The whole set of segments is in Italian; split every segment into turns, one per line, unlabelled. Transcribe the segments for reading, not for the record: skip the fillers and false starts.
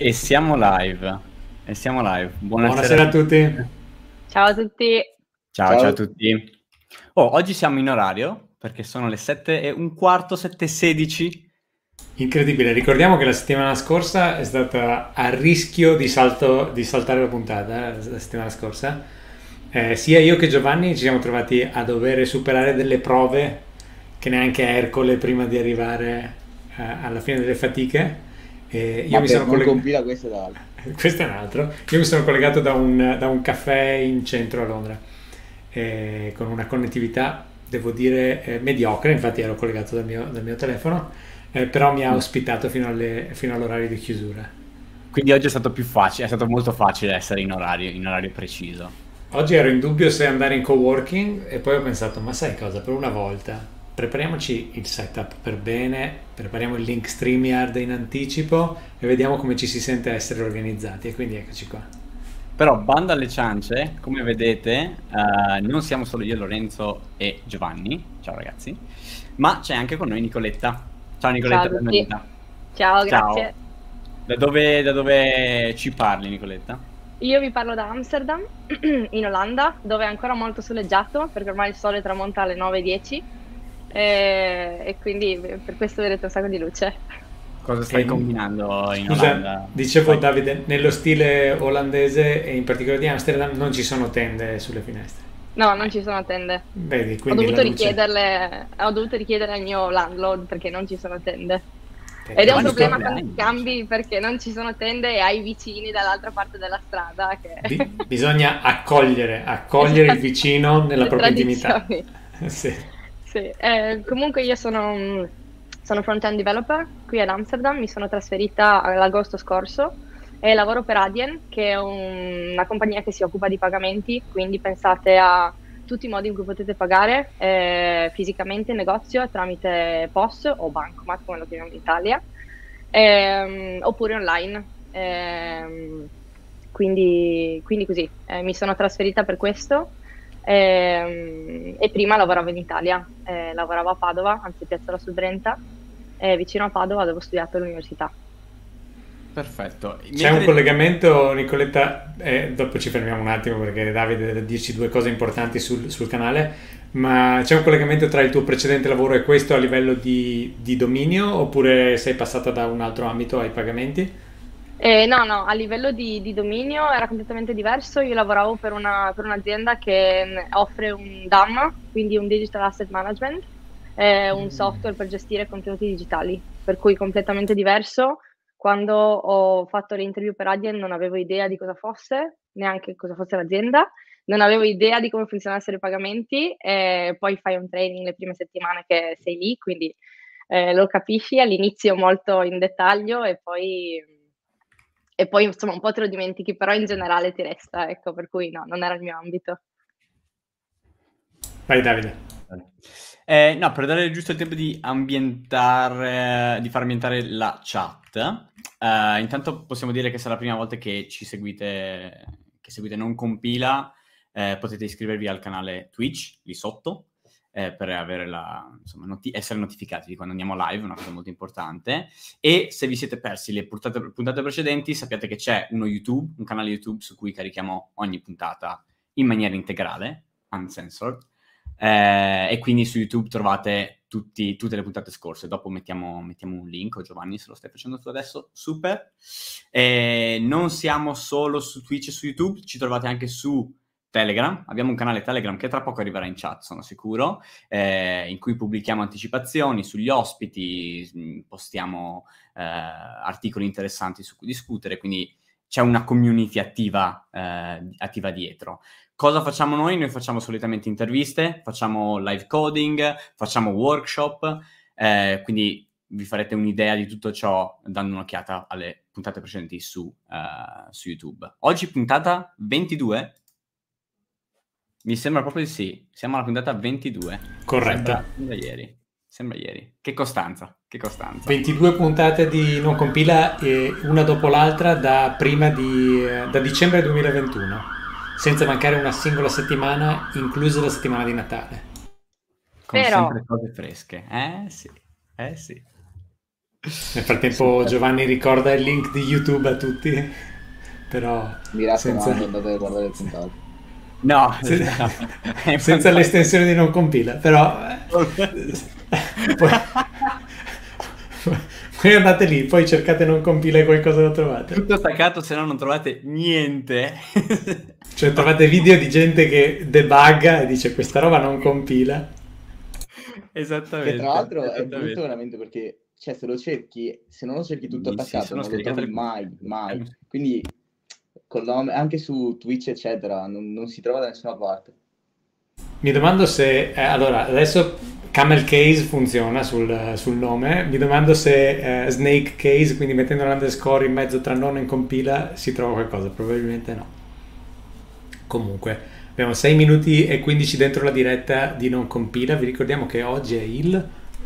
E siamo live. E siamo live.
Buonasera a tutti.
Ciao a tutti.
Ciao a tutti. Oggi siamo in orario perché sono le 7:15, 7:16.
Incredibile, ricordiamo che la settimana scorsa è stata a rischio di saltare la puntata, la settimana scorsa. Sia io che Giovanni ci siamo trovati a dover superare delle prove che neanche Ercole prima di arrivare alla fine delle fatiche. Io mi sono
compila questo è l'altro.
Questo è un altro. Io mi sono collegato da un caffè in centro a Londra con una connettività, devo dire, mediocre. Infatti ero collegato dal mio telefono, però mi ha ospitato fino all'orario di chiusura.
Quindi oggi è stato più facile, è stato molto facile essere in orario preciso.
Oggi ero in dubbio se andare in coworking e poi ho pensato, ma sai cosa, per una volta prepariamoci il setup per bene, prepariamo il link StreamYard in anticipo e vediamo come ci si sente essere organizzati, e quindi eccoci qua.
Però banda alle ciance, come vedete, non siamo solo io, Lorenzo e Giovanni, ciao ragazzi, ma c'è anche con noi Nicoletta. Ciao Nicoletta,
Ciao a tutti.
benvenuta.
Ciao, grazie.
Da dove ci parli, Nicoletta?
Io vi parlo da Amsterdam, in Olanda, dove è ancora molto soleggiato, perché ormai il sole tramonta alle 9:10 e quindi per questo vedete un sacco di luce.
Cosa stai combinando in
Scusa,
Olanda?
dicevo Davide, nello stile olandese e in particolare di Amsterdam non ci sono tende sulle finestre.
No, non ci sono tende.
Vedi,
Ho
quindi
dovuto
la luce...
richiedere al mio landlord perché non ci sono tende. Ed è un problema quando cambi, perché non ci sono tende e hai vicini dall'altra parte della strada che...
Bisogna accogliere il vicino nella propria intimità. Sì.
Comunque io sono front-end developer qui ad Amsterdam, mi sono trasferita all'agosto scorso e lavoro per Adyen, che è una compagnia che si occupa di pagamenti, quindi pensate a tutti i modi in cui potete pagare fisicamente in negozio tramite POS o bancomat, come lo chiamiamo in Italia, oppure online. Quindi così, mi sono trasferita per questo e prima lavoravo in Italia, lavoravo a Padova, anzi Piazzola sul Brenta, vicino a Padova dove ho studiato all'università.
Perfetto.
C'è un collegamento, Nicoletta, dopo ci fermiamo un attimo perché Davide deve dirci due cose importanti sul canale, ma c'è un collegamento tra il tuo precedente lavoro e questo a livello di dominio, oppure sei passata da un altro ambito ai pagamenti?
No, a livello di dominio era completamente diverso. Io lavoravo per un'azienda che offre un DAM, quindi un Digital Asset Management, un software per gestire contenuti digitali, per cui completamente diverso. Quando ho fatto l'interview per Adyen non avevo idea di cosa fosse, neanche cosa fosse l'azienda, non avevo idea di come funzionassero i pagamenti, e poi fai un training le prime settimane che sei lì, quindi lo capisci all'inizio molto in dettaglio e poi insomma un po' te lo dimentichi, però in generale ti resta, ecco, per cui no, non era il mio ambito.
Vai Davide.
No, per dare giusto il tempo di far ambientare la chat, intanto possiamo dire che se è la prima volta che ci seguite, Non Compila, potete iscrivervi al canale Twitch lì sotto, per avere essere notificati di quando andiamo live, una cosa molto importante. E se vi siete persi le puntate precedenti, sappiate che c'è un canale YouTube su cui carichiamo ogni puntata in maniera integrale, uncensored. E quindi su YouTube trovate tutte le puntate scorse. Dopo mettiamo un link, o Giovanni, se lo stai facendo tu adesso, super. Non siamo solo su Twitch e su YouTube, ci trovate anche su Telegram. Abbiamo un canale Telegram che tra poco arriverà in chat, sono sicuro, in cui pubblichiamo anticipazioni sugli ospiti, postiamo articoli interessanti su cui discutere, quindi c'è una community attiva dietro. Cosa facciamo noi? Noi facciamo solitamente interviste, facciamo live coding, facciamo workshop, quindi vi farete un'idea di tutto ciò dando un'occhiata alle puntate precedenti su YouTube. Oggi puntata 22? Mi sembra proprio di sì, siamo alla puntata 22.
Corretto.
Sembra ieri. Che costanza.
22 puntate di Non Compila, una dopo l'altra da dicembre 2021. Senza mancare una singola settimana, inclusa la settimana di Natale.
Con sempre cose fresche. Sì.
Nel frattempo Giovanni ricorda il link di YouTube a tutti, però
Mi raccomando,
senza,
andate a guardare il puntato.
No,
se-
no.
senza l'estensione di non compila, però poi, poi andate lì, poi cercate non compila e qualcosa lo trovate.
Tutto staccato, se no non trovate niente.
Cioè trovate video di gente che debugga e dice questa roba non compila.
Esattamente.
Che tra l'altro è
esattamente.
brutto veramente perché, cioè, se non lo cerchi tutto
Sì,
attaccato,
sono
non lo
scaricate
trovi
le-
mai. Quindi, col nome, anche su Twitch, eccetera, non si trova da nessuna parte.
Mi domando se, allora, adesso Camel Case funziona sul nome, mi domando se Snake Case, quindi mettendo l'underscore in mezzo tra non e compila, si trova qualcosa, probabilmente no. Comunque, abbiamo 6 minuti e 15 dentro la diretta di non compila, vi ricordiamo che oggi è il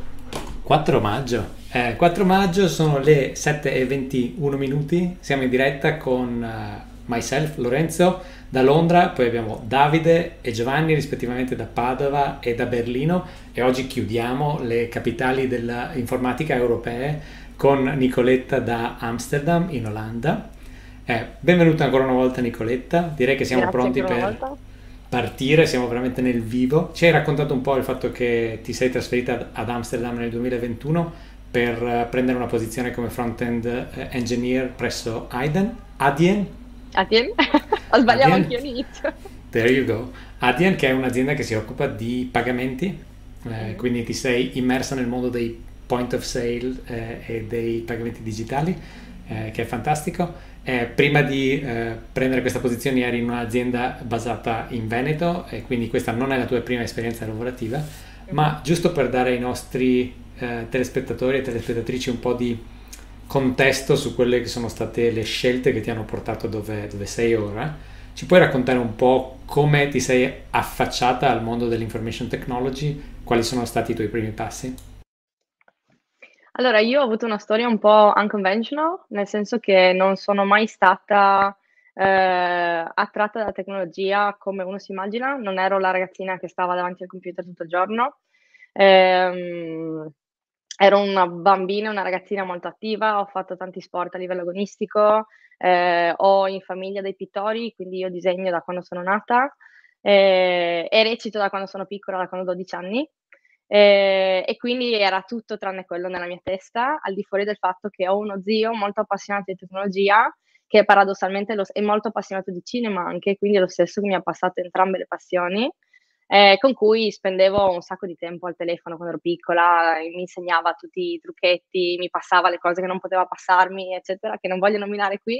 4 maggio. 4 maggio sono le 7:21 minuti, siamo in diretta con myself, Lorenzo, da Londra, poi abbiamo Davide e Giovanni rispettivamente da Padova e da Berlino e oggi chiudiamo le capitali dell'informatica europee con Nicoletta da Amsterdam in Olanda. Benvenuta ancora una volta Nicoletta, direi che siamo
Grazie
pronti
ancora una
per
volta.
partire, siamo veramente nel vivo. Ci hai raccontato un po' il fatto che ti sei trasferita ad Amsterdam nel 2021 per prendere una posizione come front-end engineer presso Adyen.
Atien? Ho sbagliato
Adyen?
anche io all'inizio.
There you go. Adyen, che è un'azienda che si occupa di pagamenti, quindi ti sei immersa nel mondo dei point of sale e dei pagamenti digitali, che è fantastico. Prima di prendere questa posizione eri in un'azienda basata in Veneto e quindi questa non è la tua prima esperienza lavorativa, ma giusto per dare ai nostri telespettatori e telespettatrici un po' di contesto su quelle che sono state le scelte che ti hanno portato dove sei ora, ci puoi raccontare un po' come ti sei affacciata al mondo dell'information technology, quali sono stati i tuoi primi passi?
Allora, io ho avuto una storia un po' unconventional, nel senso che non sono mai stata attratta dalla tecnologia come uno si immagina, non ero la ragazzina che stava davanti al computer tutto il giorno. Ehm, Ero una bambina, una ragazzina molto attiva, ho fatto tanti sport a livello agonistico, ho in famiglia dei pittori, quindi io disegno da quando sono nata, e recito da quando sono piccola, da quando ho 12 anni. E quindi era tutto tranne quello nella mia testa, al di fuori del fatto che ho uno zio molto appassionato di tecnologia, che paradossalmente è molto appassionato di cinema anche, quindi è lo stesso che mi ha passato entrambe le passioni, con cui spendevo un sacco di tempo al telefono quando ero piccola, mi insegnava tutti i trucchetti, mi passava le cose che non poteva passarmi, eccetera, che non voglio nominare qui.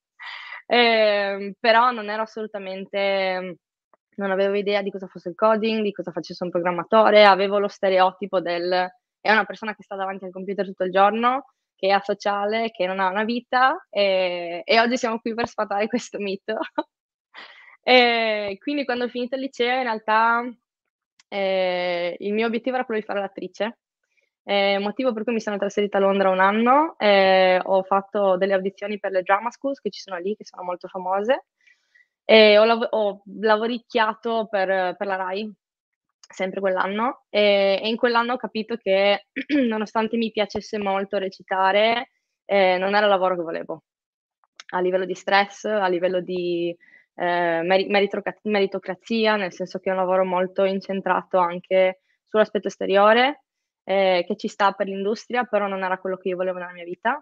Però non ero assolutamente, non avevo idea di cosa fosse il coding, di cosa facesse un programmatore, avevo lo stereotipo del è una persona che sta davanti al computer tutto il giorno, che è asociale, che non ha una vita, e oggi siamo qui per sfatare questo mito. Quindi quando ho finito il liceo in realtà, il mio obiettivo era quello di fare l'attrice, motivo per cui mi sono trasferita a Londra 1 anno, ho fatto delle audizioni per le drama schools che ci sono lì, che sono molto famose, e ho lavoricchiato per la Rai, sempre quell'anno, e in quell'anno ho capito che nonostante mi piacesse molto recitare, non era il lavoro che volevo. A livello di stress, a livello di meritocrazia, nel senso che è un lavoro molto incentrato anche sull'aspetto esteriore, che ci sta per l'industria, però non era quello che io volevo nella mia vita.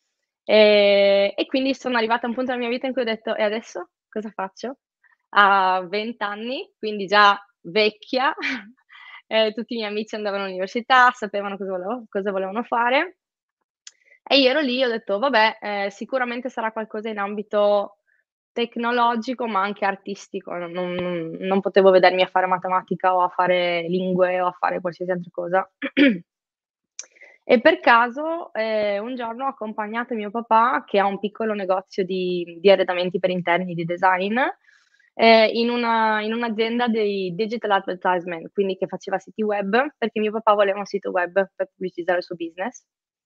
E quindi sono arrivata a un punto della mia vita in cui ho detto: "E adesso cosa faccio?" A 20 anni, quindi già vecchia, tutti i miei amici andavano all'università, sapevano cosa volevano fare e io ero lì e ho detto: "Vabbè, sicuramente sarà qualcosa in ambito tecnologico, ma anche artistico, non potevo vedermi a fare matematica o a fare lingue o a fare qualsiasi altra cosa." E per caso, un giorno ho accompagnato mio papà, che ha un piccolo negozio di arredamenti per interni, di design, in un'azienda di digital advertisement, quindi che faceva siti web, perché mio papà voleva un sito web per pubblicizzare il suo business.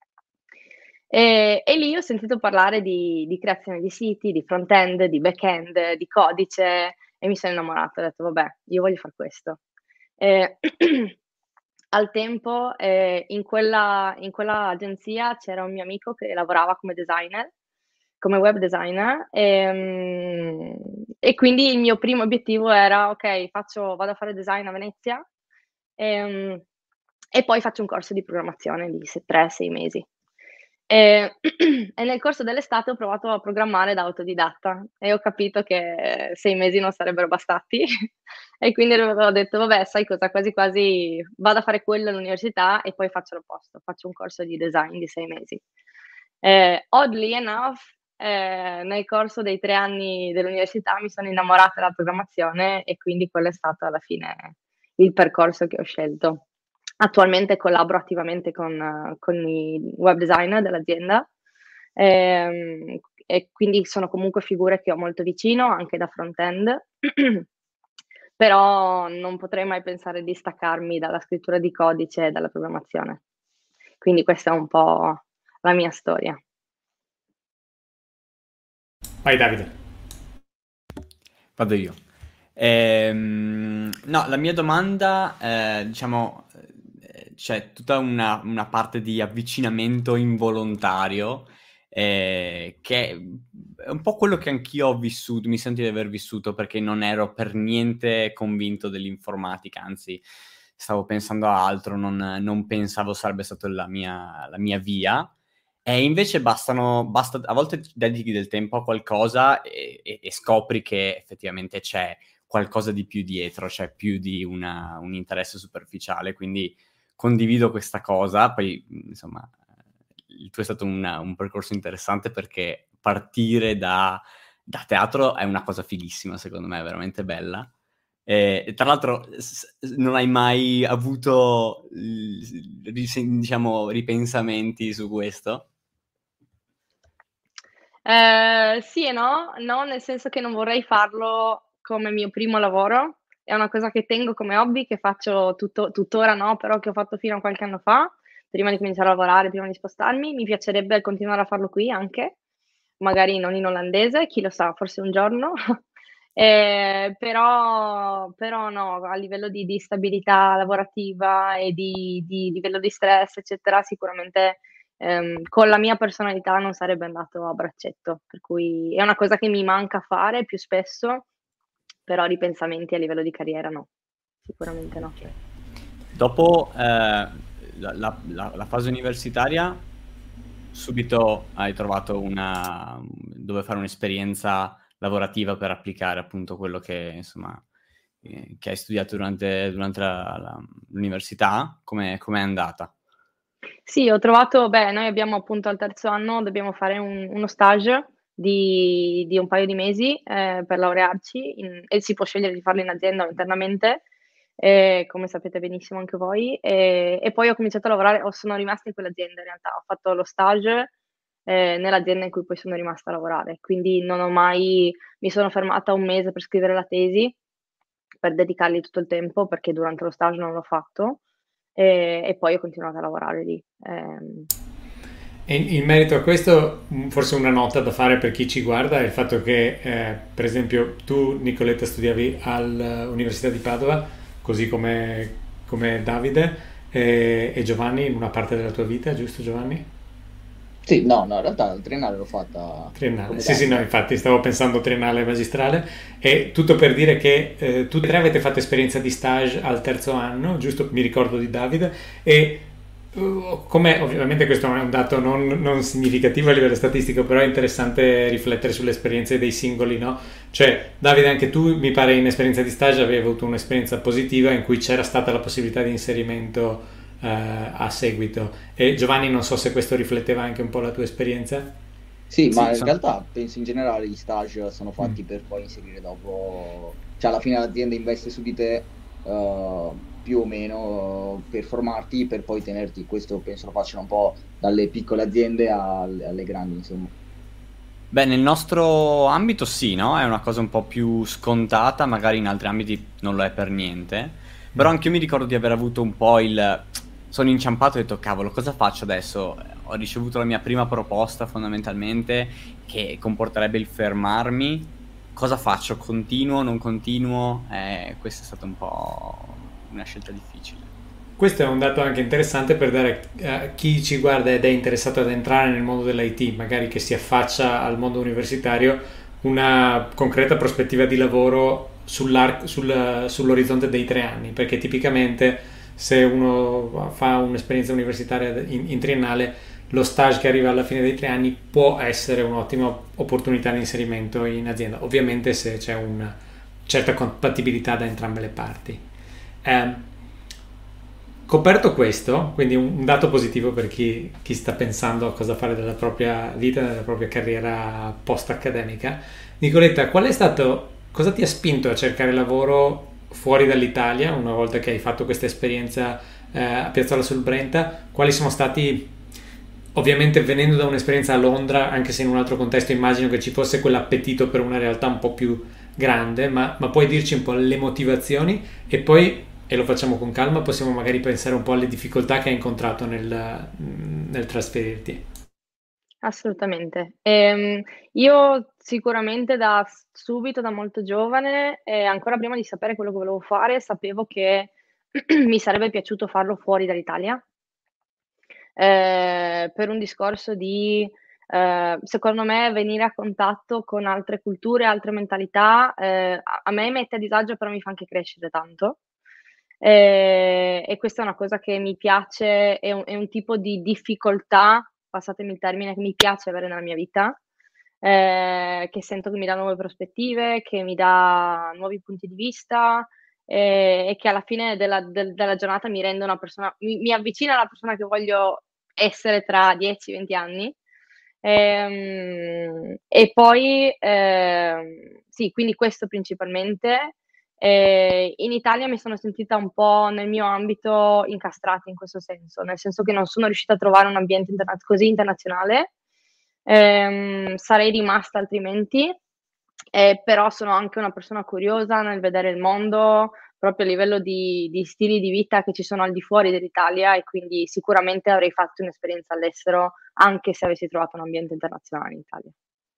E lì ho sentito parlare di creazione di siti, di front-end, di back-end, di codice e mi sono innamorata. Ho detto: "Vabbè, io voglio far questo". Ehm, al tempo, in quella agenzia c'era un mio amico che lavorava come designer, come web designer, e quindi il mio primo obiettivo era: "Okay, vado a fare design a Venezia, ehm, e poi faccio un corso di programmazione di 3, 6 mesi". Ehm, e nel corso dell'estate ho provato a programmare da autodidatta e ho capito che 6 mesi non sarebbero bastati e quindi ho detto: "Vabbè, sai cosa, quasi quasi vado a fare quello all'università e poi faccio l'opposto, faccio un corso di design di 6 mesi". Oddly enough, nel corso dei 3 anni dell'università mi sono innamorata della programmazione e quindi quello è stato alla fine il percorso che ho scelto. Attualmente collaboro attivamente con i web designer dell'azienda, e quindi sono comunque figure che ho molto vicino, anche da front-end, però non potrei mai pensare di staccarmi dalla scrittura di codice e dalla programmazione. Quindi questa è un po' la mia storia.
Vai Davide.
Vado io. No, la mia domanda, diciamo, c'è tutta una parte di avvicinamento involontario, che è un po' quello che anch'io ho vissuto, mi sento di aver vissuto, perché non ero per niente convinto dell'informatica, anzi stavo pensando a altro, non pensavo sarebbe stata la mia via. E invece basta a volte dedichi del tempo a qualcosa e scopri che effettivamente c'è qualcosa di più dietro, c'è più di un interesse superficiale, quindi condivido questa cosa. Poi, insomma, il tuo è stato un percorso interessante perché partire da teatro è una cosa fighissima, secondo me, è veramente bella. E tra l'altro non hai mai avuto, diciamo, ripensamenti su questo?
Sì e no. No, nel senso che non vorrei farlo come mio primo lavoro. È una cosa che tengo come hobby, che faccio tuttora no, però che ho fatto fino a qualche anno fa, prima di cominciare a lavorare, prima di spostarmi. Mi piacerebbe continuare a farlo qui anche, magari non in olandese, chi lo sa, forse un giorno. Però no, a livello di stabilità lavorativa e di livello di stress, eccetera, sicuramente, con la mia personalità non sarebbe andato a braccetto, per cui è una cosa che mi manca fare più spesso, però ripensamenti a livello di carriera no, sicuramente no.
Dopo la fase universitaria, subito hai trovato dove fare un'esperienza lavorativa per applicare appunto quello che, insomma, che hai studiato durante l'università. Com'è andata?
Sì, ho trovato noi abbiamo appunto al terzo anno dobbiamo fare uno stage di un paio di mesi, per laurearci e si può scegliere di farlo in azienda o internamente, come sapete benissimo anche voi. E poi ho cominciato a lavorare sono rimasta in quell'azienda in realtà, ho fatto lo stage, nell'azienda in cui poi sono rimasta a lavorare. Quindi mi sono fermata un mese per scrivere la tesi, per dedicargli tutto il tempo, perché durante lo stage non l'ho fatto. E poi ho continuato a lavorare lì.
E in merito a questo, forse una nota da fare per chi ci guarda è il fatto che, per esempio, tu, Nicoletta, studiavi all'Università di Padova, così come Davide, e Giovanni in una parte della tua vita, giusto Giovanni?
Sì, no, in realtà la triennale l'ho fatta
Triennale,
come
sì,
Davide.
no, infatti stavo pensando triennale e magistrale, e tutto per dire che tutti e tre avete fatto esperienza di stage al terzo anno, giusto? Mi ricordo di Davide, e come ovviamente questo è un dato non significativo a livello statistico, però è interessante riflettere sulle esperienze dei singoli, no? Cioè, Davide, anche tu mi pare in esperienza di stage avevi avuto un'esperienza positiva in cui c'era stata la possibilità di inserimento a seguito. E Giovanni, non so se questo rifletteva anche un po' la tua esperienza.
Sì,
Sì,
ma in realtà penso in generale gli stage sono fatti per poi inserire dopo, cioè alla fine l'azienda investe su di te più o meno per formarti, per poi tenerti. Questo penso lo facciano un po' dalle piccole aziende alle grandi, insomma.
Beh, nel nostro ambito sì, no? È una cosa un po' più scontata, magari in altri ambiti non lo è per niente. Però anche io mi ricordo di aver avuto un po' sono inciampato e ho detto, cavolo, cosa faccio adesso? Ho ricevuto la mia prima proposta fondamentalmente che comporterebbe il fermarmi. Cosa faccio? Continuo, non continuo? Questa è stata un po' una scelta difficile.
Questo è un dato anche interessante per dare a chi ci guarda ed è interessato ad entrare nel mondo dell'IT, magari che si affaccia al mondo universitario, una concreta prospettiva di lavoro sull'orizzonte dei 3 anni, perché tipicamente se uno fa un'esperienza universitaria in triennale, lo stage che arriva alla fine dei 3 anni può essere un'ottima opportunità di inserimento in azienda, ovviamente se c'è una certa compatibilità da entrambe le parti. Coperto questo, quindi un dato positivo per chi sta pensando a cosa fare della propria vita, della propria carriera post-accademica, Nicoletta, cosa ti ha spinto a cercare lavoro fuori dall'Italia una volta che hai fatto questa esperienza a Piazzola sul Brenta? Quali sono stati, ovviamente venendo da un'esperienza a Londra, anche se in un altro contesto immagino che ci fosse quell'appetito per una realtà un po' più grande, ma puoi dirci un po' le motivazioni e poi, e lo facciamo con calma, possiamo magari pensare un po' alle difficoltà che hai incontrato nel trasferirti.
Assolutamente. Io sicuramente da subito, da molto giovane, ancora prima di sapere quello che volevo fare, sapevo che mi sarebbe piaciuto farlo fuori dall'Italia, per un discorso di, secondo me, venire a contatto con altre culture, altre mentalità, a me mette a disagio, però mi fa anche crescere tanto. E questa è una cosa che mi piace, è un tipo di difficoltà, passatemi il termine, che mi piace avere nella mia vita, che sento che mi dà nuove prospettive, che mi dà nuovi punti di vista, e che alla fine della giornata mi rende una persona, mi avvicina alla persona che voglio essere tra 10-20 anni. E poi, sì, quindi questo principalmente. In Italia mi sono sentita un po' nel mio ambito incastrata in questo senso, nel senso che non sono riuscita a trovare un ambiente così internazionale. Sarei rimasta altrimenti, però sono anche una persona curiosa nel vedere il mondo, proprio a livello di stili di vita che ci sono al di fuori dell'Italia, e quindi sicuramente avrei fatto un'esperienza all'estero anche se avessi trovato un ambiente internazionale in Italia.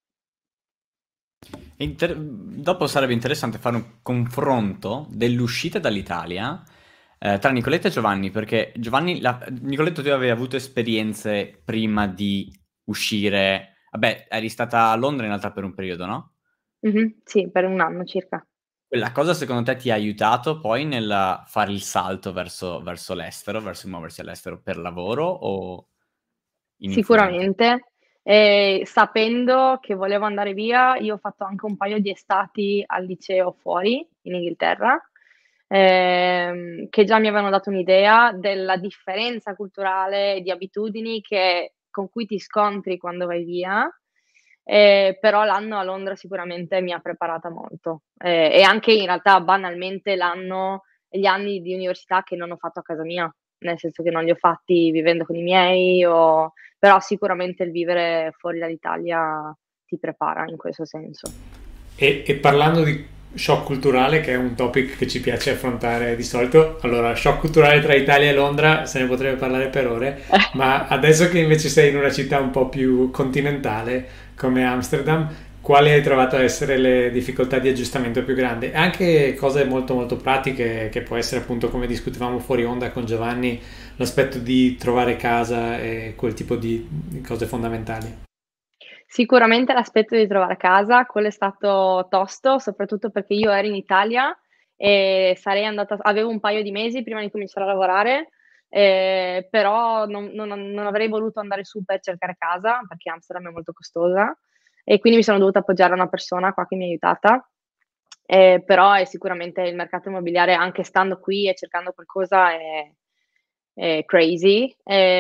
Dopo sarebbe interessante fare un confronto dell'uscita dall'Italia tra Nicoletta e Giovanni, perché Nicoletta, tu avevi avuto esperienze prima di uscire. Vabbè, eri stata a Londra in realtà per un periodo, no?
Sì, per un anno circa.
Quella cosa secondo te ti ha aiutato poi nel fare il salto verso l'estero, verso il muoversi all'estero per lavoro o inufusamente?
Sicuramente, sapendo che volevo andare via, io ho fatto anche un paio di estati al liceo fuori, in Inghilterra, che già mi avevano dato un'idea della differenza culturale e di abitudini con cui ti scontri quando vai via. Però l'anno a Londra sicuramente mi ha preparata molto, e anche in realtà banalmente gli anni di università che non ho fatto a casa mia, nel senso che non li ho fatti vivendo con i miei, però sicuramente il vivere fuori dall'Italia ti prepara in questo senso.
E parlando di shock culturale, che è un topic che ci piace affrontare di solito, allora, shock culturale tra Italia e Londra se ne potrebbe parlare per ore, ma adesso che invece sei in una città un po' più continentale come Amsterdam, quali hai trovato essere le difficoltà di aggiustamento più grandi? Anche cose molto molto pratiche, che può essere appunto, come discutevamo fuori onda con Giovanni, l'aspetto di trovare casa e quel tipo di cose fondamentali.
Sicuramente l'aspetto di trovare casa, quello è stato tosto, soprattutto perché io ero in Italia e avevo un paio di mesi prima di cominciare a lavorare, però non avrei voluto andare su per cercare casa, perché Amsterdam è molto costosa, e quindi mi sono dovuta appoggiare a una persona qua che mi ha aiutata. Però è sicuramente il mercato immobiliare, anche stando qui e cercando qualcosa, è crazy.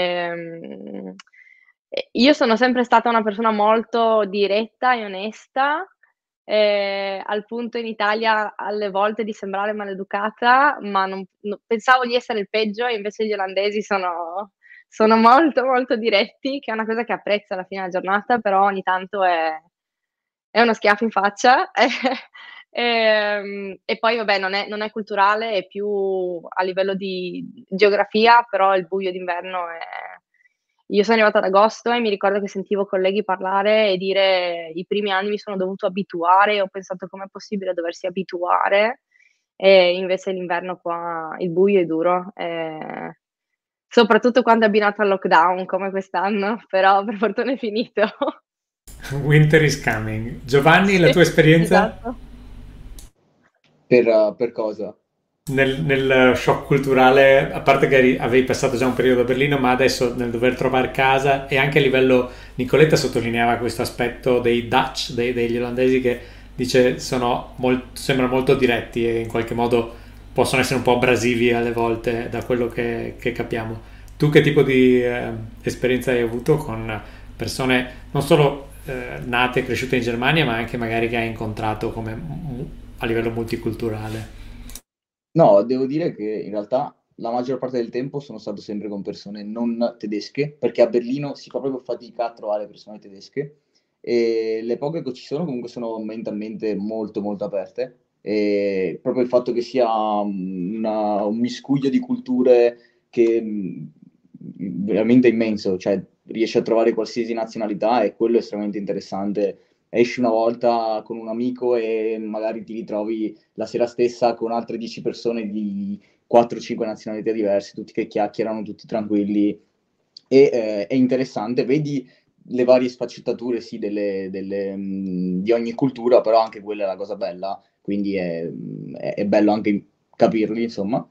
Io sono sempre stata una persona molto diretta e onesta, al punto in Italia alle volte di sembrare maleducata, ma pensavo di essere il peggio, e invece gli olandesi sono molto, molto diretti, che è una cosa che apprezzo alla fine della giornata, però ogni tanto è uno schiaffo in faccia. E poi vabbè, non è culturale, è più a livello di geografia, però il buio d'inverno è. Io sono arrivata ad agosto e mi ricordo che sentivo colleghi parlare e dire: "I primi anni mi sono dovuto abituare", ho pensato: "Com'è possibile doversi abituare?" e invece l'inverno qua il buio è duro, soprattutto quando è abbinato al lockdown come quest'anno, però per fortuna è finito.
Winter is coming. Giovanni, la
Sì,
tua esperienza
esatto.
Per cosa?
nel shock culturale, a parte che avevi passato già un periodo a Berlino, ma adesso nel dover trovare casa e anche a livello, Nicoletta sottolineava questo aspetto dei Dutch, degli olandesi che dice sembrano molto diretti e in qualche modo possono essere un po' abrasivi alle volte da quello che capiamo. Tu che tipo di esperienza hai avuto con persone non solo nate e cresciute in Germania, ma anche magari che hai incontrato a livello multiculturale?
No, devo dire che in realtà la maggior parte del tempo sono stato sempre con persone non tedesche, perché a Berlino si fa proprio fatica a trovare persone tedesche e le poche che ci sono comunque sono mentalmente molto molto aperte e proprio il fatto che sia un miscuglio di culture che veramente immenso, cioè riesci a trovare qualsiasi nazionalità e quello è estremamente interessante. Esci una volta con un amico e magari ti ritrovi la sera stessa con altre 10 persone di 4-5 nazionalità diverse, tutti che chiacchierano, tutti tranquilli. È interessante, vedi le varie sfaccettature sì, di ogni cultura, però anche quella è la cosa bella, quindi è bello anche capirli, insomma.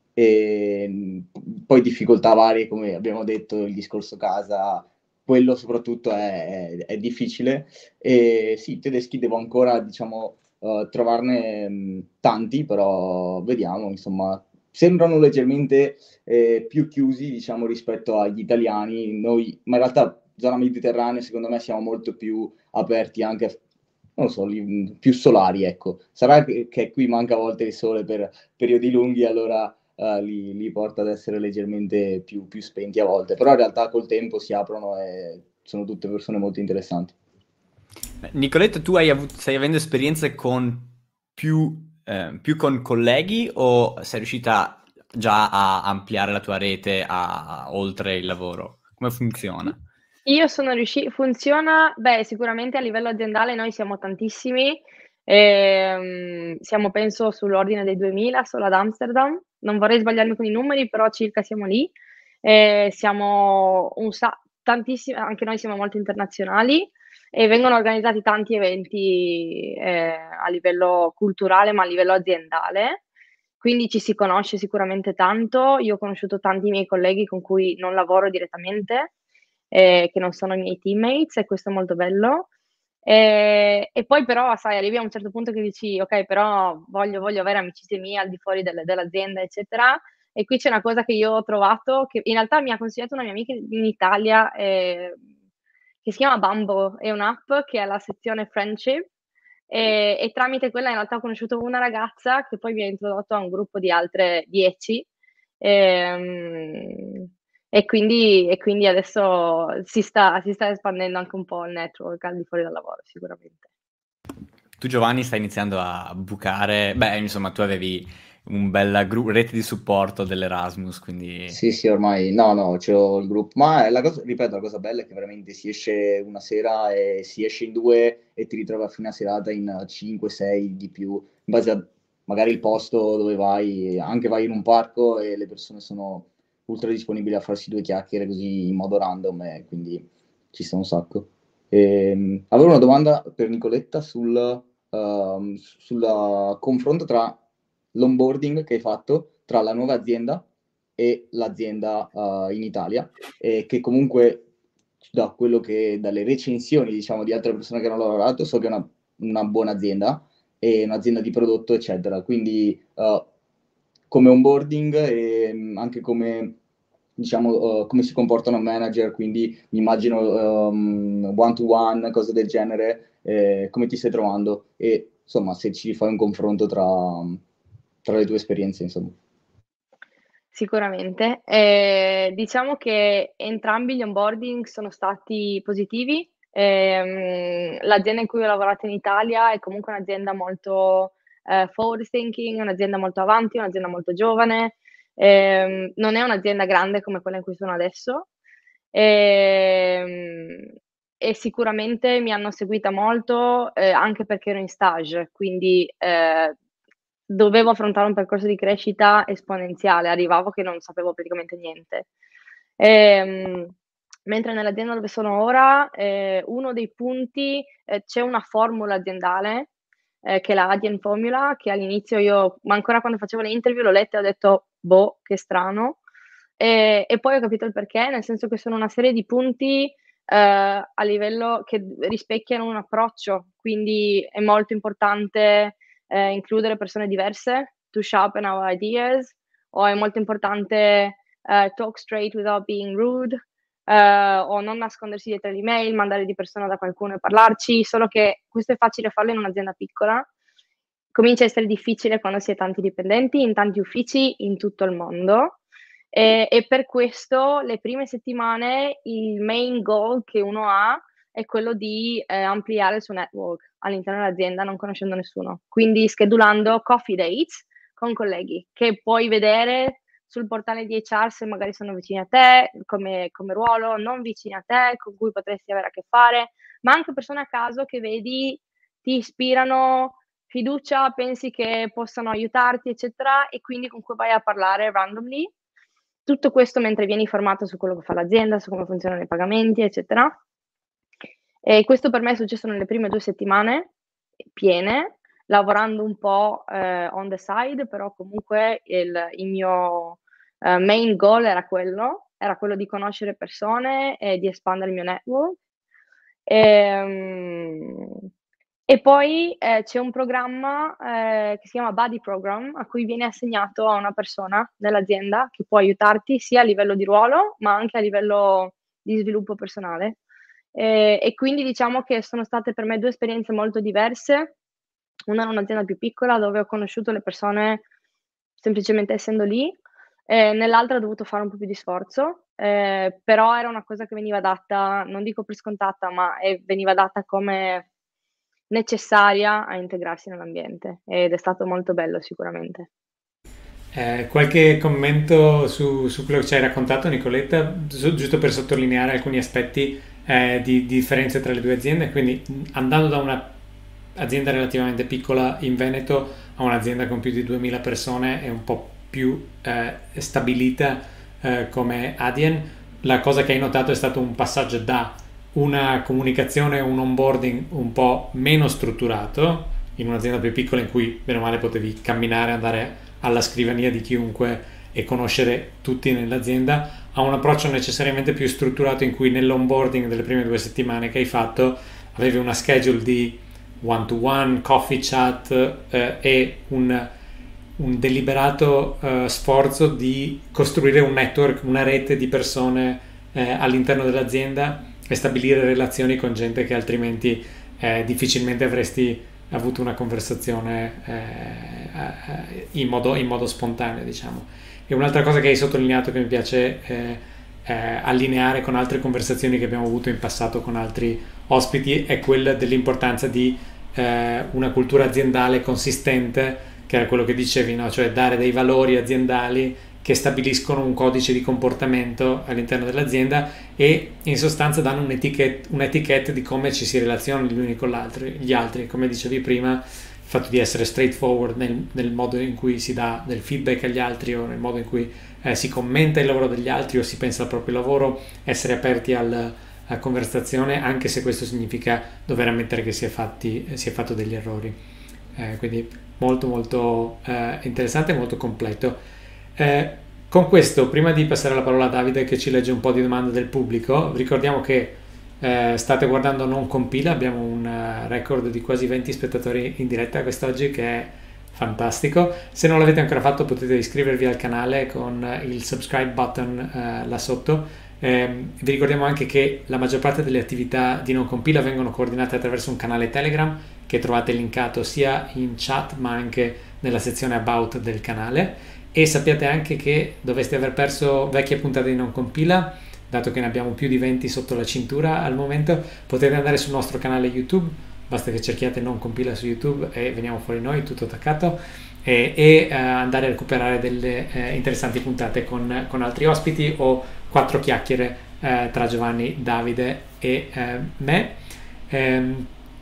E poi difficoltà varie, come abbiamo detto, il discorso casa, quello soprattutto è difficile. E sì, i tedeschi devo ancora, diciamo, trovarne tanti, però vediamo, insomma, sembrano leggermente più chiusi, diciamo, rispetto agli italiani. Noi, ma in realtà, zona mediterranea, secondo me, siamo molto più aperti anche a, non lo so, più solari, ecco. Sarà che qui manca a volte il sole per periodi lunghi, allora li porta ad essere leggermente più spenti a volte, però in realtà col tempo si aprono e sono tutte persone molto interessanti.
Nicoletta, tu stai avendo esperienze con più con colleghi o sei riuscita già a ampliare la tua rete oltre il lavoro? Come funziona?
Io sono funziona, beh, sicuramente a livello aziendale noi siamo tantissimi, siamo penso sull'ordine dei 2000 solo ad Amsterdam, non vorrei sbagliarmi con i numeri, però circa siamo lì. Siamo tantissimi, anche noi siamo molto internazionali e vengono organizzati tanti eventi, a livello culturale, ma a livello aziendale, quindi ci si conosce sicuramente tanto. Io ho conosciuto tanti miei colleghi con cui non lavoro direttamente, che non sono i miei teammates e questo è molto bello. E poi però, sai, arrivi a un certo punto che dici: "Okay, però voglio avere amicizie mie al di fuori dell'azienda, eccetera". E qui c'è una cosa che io ho trovato, che in realtà mi ha consigliato una mia amica in Italia, che si chiama Bumble, è un'app che ha la sezione friendship, e tramite quella in realtà ho conosciuto una ragazza che poi mi ha introdotto a un gruppo di altre 10, ehm, e quindi adesso si sta espandendo anche un po' il network al di fuori dal lavoro sicuramente.
Tu Giovanni stai iniziando a bucare, beh, insomma, tu avevi un bella rete di supporto dell'Erasmus, quindi
Sì, sì, ormai no, c'ho il gruppo, ma la cosa, ripeto, la cosa bella è che veramente si esce una sera e si esce in due e ti ritrovi a fine serata in 5, 6 di più, in base a magari il posto dove vai, anche vai in un parco e le persone sono ultra disponibili a farsi due chiacchiere così in modo random e quindi ci sta un sacco. Avevo una domanda per Nicoletta sul confronto tra l'onboarding che hai fatto tra la nuova azienda e l'azienda in Italia, che comunque da quello che dalle recensioni diciamo di altre persone che hanno lavorato so che è una buona azienda, è un'azienda di prodotto eccetera, quindi come onboarding e anche come diciamo come si comportano manager, quindi mi immagino one to one, cose del genere, come ti stai trovando e insomma se ci fai un confronto tra le tue esperienze insomma.
Sicuramente. Diciamo che entrambi gli onboarding sono stati positivi. L'azienda in cui ho lavorato in Italia è comunque un'azienda molto forward thinking, un'azienda molto avanti, un'azienda molto giovane. Non è un'azienda grande come quella in cui sono adesso. Ehm, e sicuramente mi hanno seguita molto, anche perché ero in stage, quindi dovevo affrontare un percorso di crescita esponenziale, arrivavo che non sapevo praticamente niente. Mentre nell'azienda dove sono ora, uno dei punti, c'è una formula aziendale, che è la Adyen Formula, che all'inizio io, ma ancora quando facevo le interview, l'ho letta e ho detto, boh, che strano. E poi ho capito il perché, nel senso che sono una serie di punti a livello che rispecchiano un approccio, quindi è molto importante includere persone diverse, to sharpen our ideas, o è molto importante talk straight without being rude, o non nascondersi dietro l'email, mandare di persona da qualcuno e parlarci, solo che questo è facile farlo in un'azienda piccola, comincia a essere difficile quando si è tanti dipendenti, in tanti uffici in tutto il mondo. E per questo le prime settimane il main goal che uno ha è quello di ampliare il suo network all'interno dell'azienda non conoscendo nessuno. Quindi schedulando coffee dates con colleghi che puoi vedere sul portale di HR se magari sono vicini a te, come ruolo, non vicini a te, con cui potresti avere a che fare, ma anche persone a caso che vedi, ti ispirano fiducia, pensi che possano aiutarti, eccetera, e quindi con cui vai a parlare randomly. Tutto questo mentre vieni informato su quello che fa l'azienda, su come funzionano i pagamenti, eccetera. E questo per me è successo nelle prime 2 settimane piene, lavorando un po' on the side, però comunque il mio main goal era quello di conoscere persone e di espandere il mio network. E poi c'è un programma che si chiama Buddy Program, a cui viene assegnato a una persona nell'azienda che può aiutarti sia a livello di ruolo, ma anche a livello di sviluppo personale. E quindi diciamo che sono state per me 2 esperienze molto diverse. Una era un'azienda più piccola dove ho conosciuto le persone semplicemente essendo lì, nell'altra ho dovuto fare un po' più di sforzo, però era una cosa che veniva data, non dico per scontata, ma veniva data come necessaria a integrarsi nell'ambiente ed è stato molto bello sicuramente.
Qualche commento su quello che ci hai raccontato, Nicoletta, giusto per sottolineare alcuni aspetti di differenze tra le due aziende, quindi andando da un'azienda relativamente piccola in Veneto a un'azienda con più di 2000 persone e un po' più stabilita come Adyen, la cosa che hai notato è stato un passaggio da una comunicazione, un onboarding un po' meno strutturato in un'azienda più piccola in cui bene o male potevi camminare, andare alla scrivania di chiunque e conoscere tutti nell'azienda, a un approccio necessariamente più strutturato in cui nell'onboarding delle prime 2 settimane che hai fatto avevi una schedule di one-to-one, coffee chat e un deliberato sforzo di costruire un network, una rete di persone all'interno dell'azienda e stabilire relazioni con gente che altrimenti difficilmente avresti avuto una conversazione in modo spontaneo, diciamo. E un'altra cosa che hai sottolineato che mi piace allineare con altre conversazioni che abbiamo avuto in passato con altri ospiti è quella dell'importanza di una cultura aziendale consistente, che era quello che dicevi, no? Cioè dare dei valori aziendali che stabiliscono un codice di comportamento all'interno dell'azienda e in sostanza danno un'etichetta di come ci si relaziona gli uni con gli altri. Come dicevi prima, il fatto di essere straightforward nel modo in cui si dà del feedback agli altri o nel modo in cui si commenta il lavoro degli altri o si pensa al proprio lavoro, essere aperti alla conversazione anche se questo significa dover ammettere che si è fatto degli errori. Quindi molto molto interessante e molto completo. Con questo, prima di passare la parola a Davide che ci legge un po' di domande del pubblico, ricordiamo che state guardando Non Compila, abbiamo un record di quasi 20 spettatori in diretta quest'oggi che è fantastico. Se non l'avete ancora fatto potete iscrivervi al canale con il subscribe button là sotto. Vi ricordiamo anche che la maggior parte delle attività di Non Compila vengono coordinate attraverso un canale Telegram che trovate linkato sia in chat ma anche nella sezione About del canale. E sappiate anche che dovreste aver perso vecchie puntate di Non Compila, dato che ne abbiamo più di 20 sotto la cintura al momento, potete andare sul nostro canale YouTube, basta che cerchiate Non Compila su YouTube e veniamo fuori noi, tutto attaccato, e andare a recuperare delle interessanti puntate con altri ospiti o 4 chiacchiere tra Giovanni, Davide e me.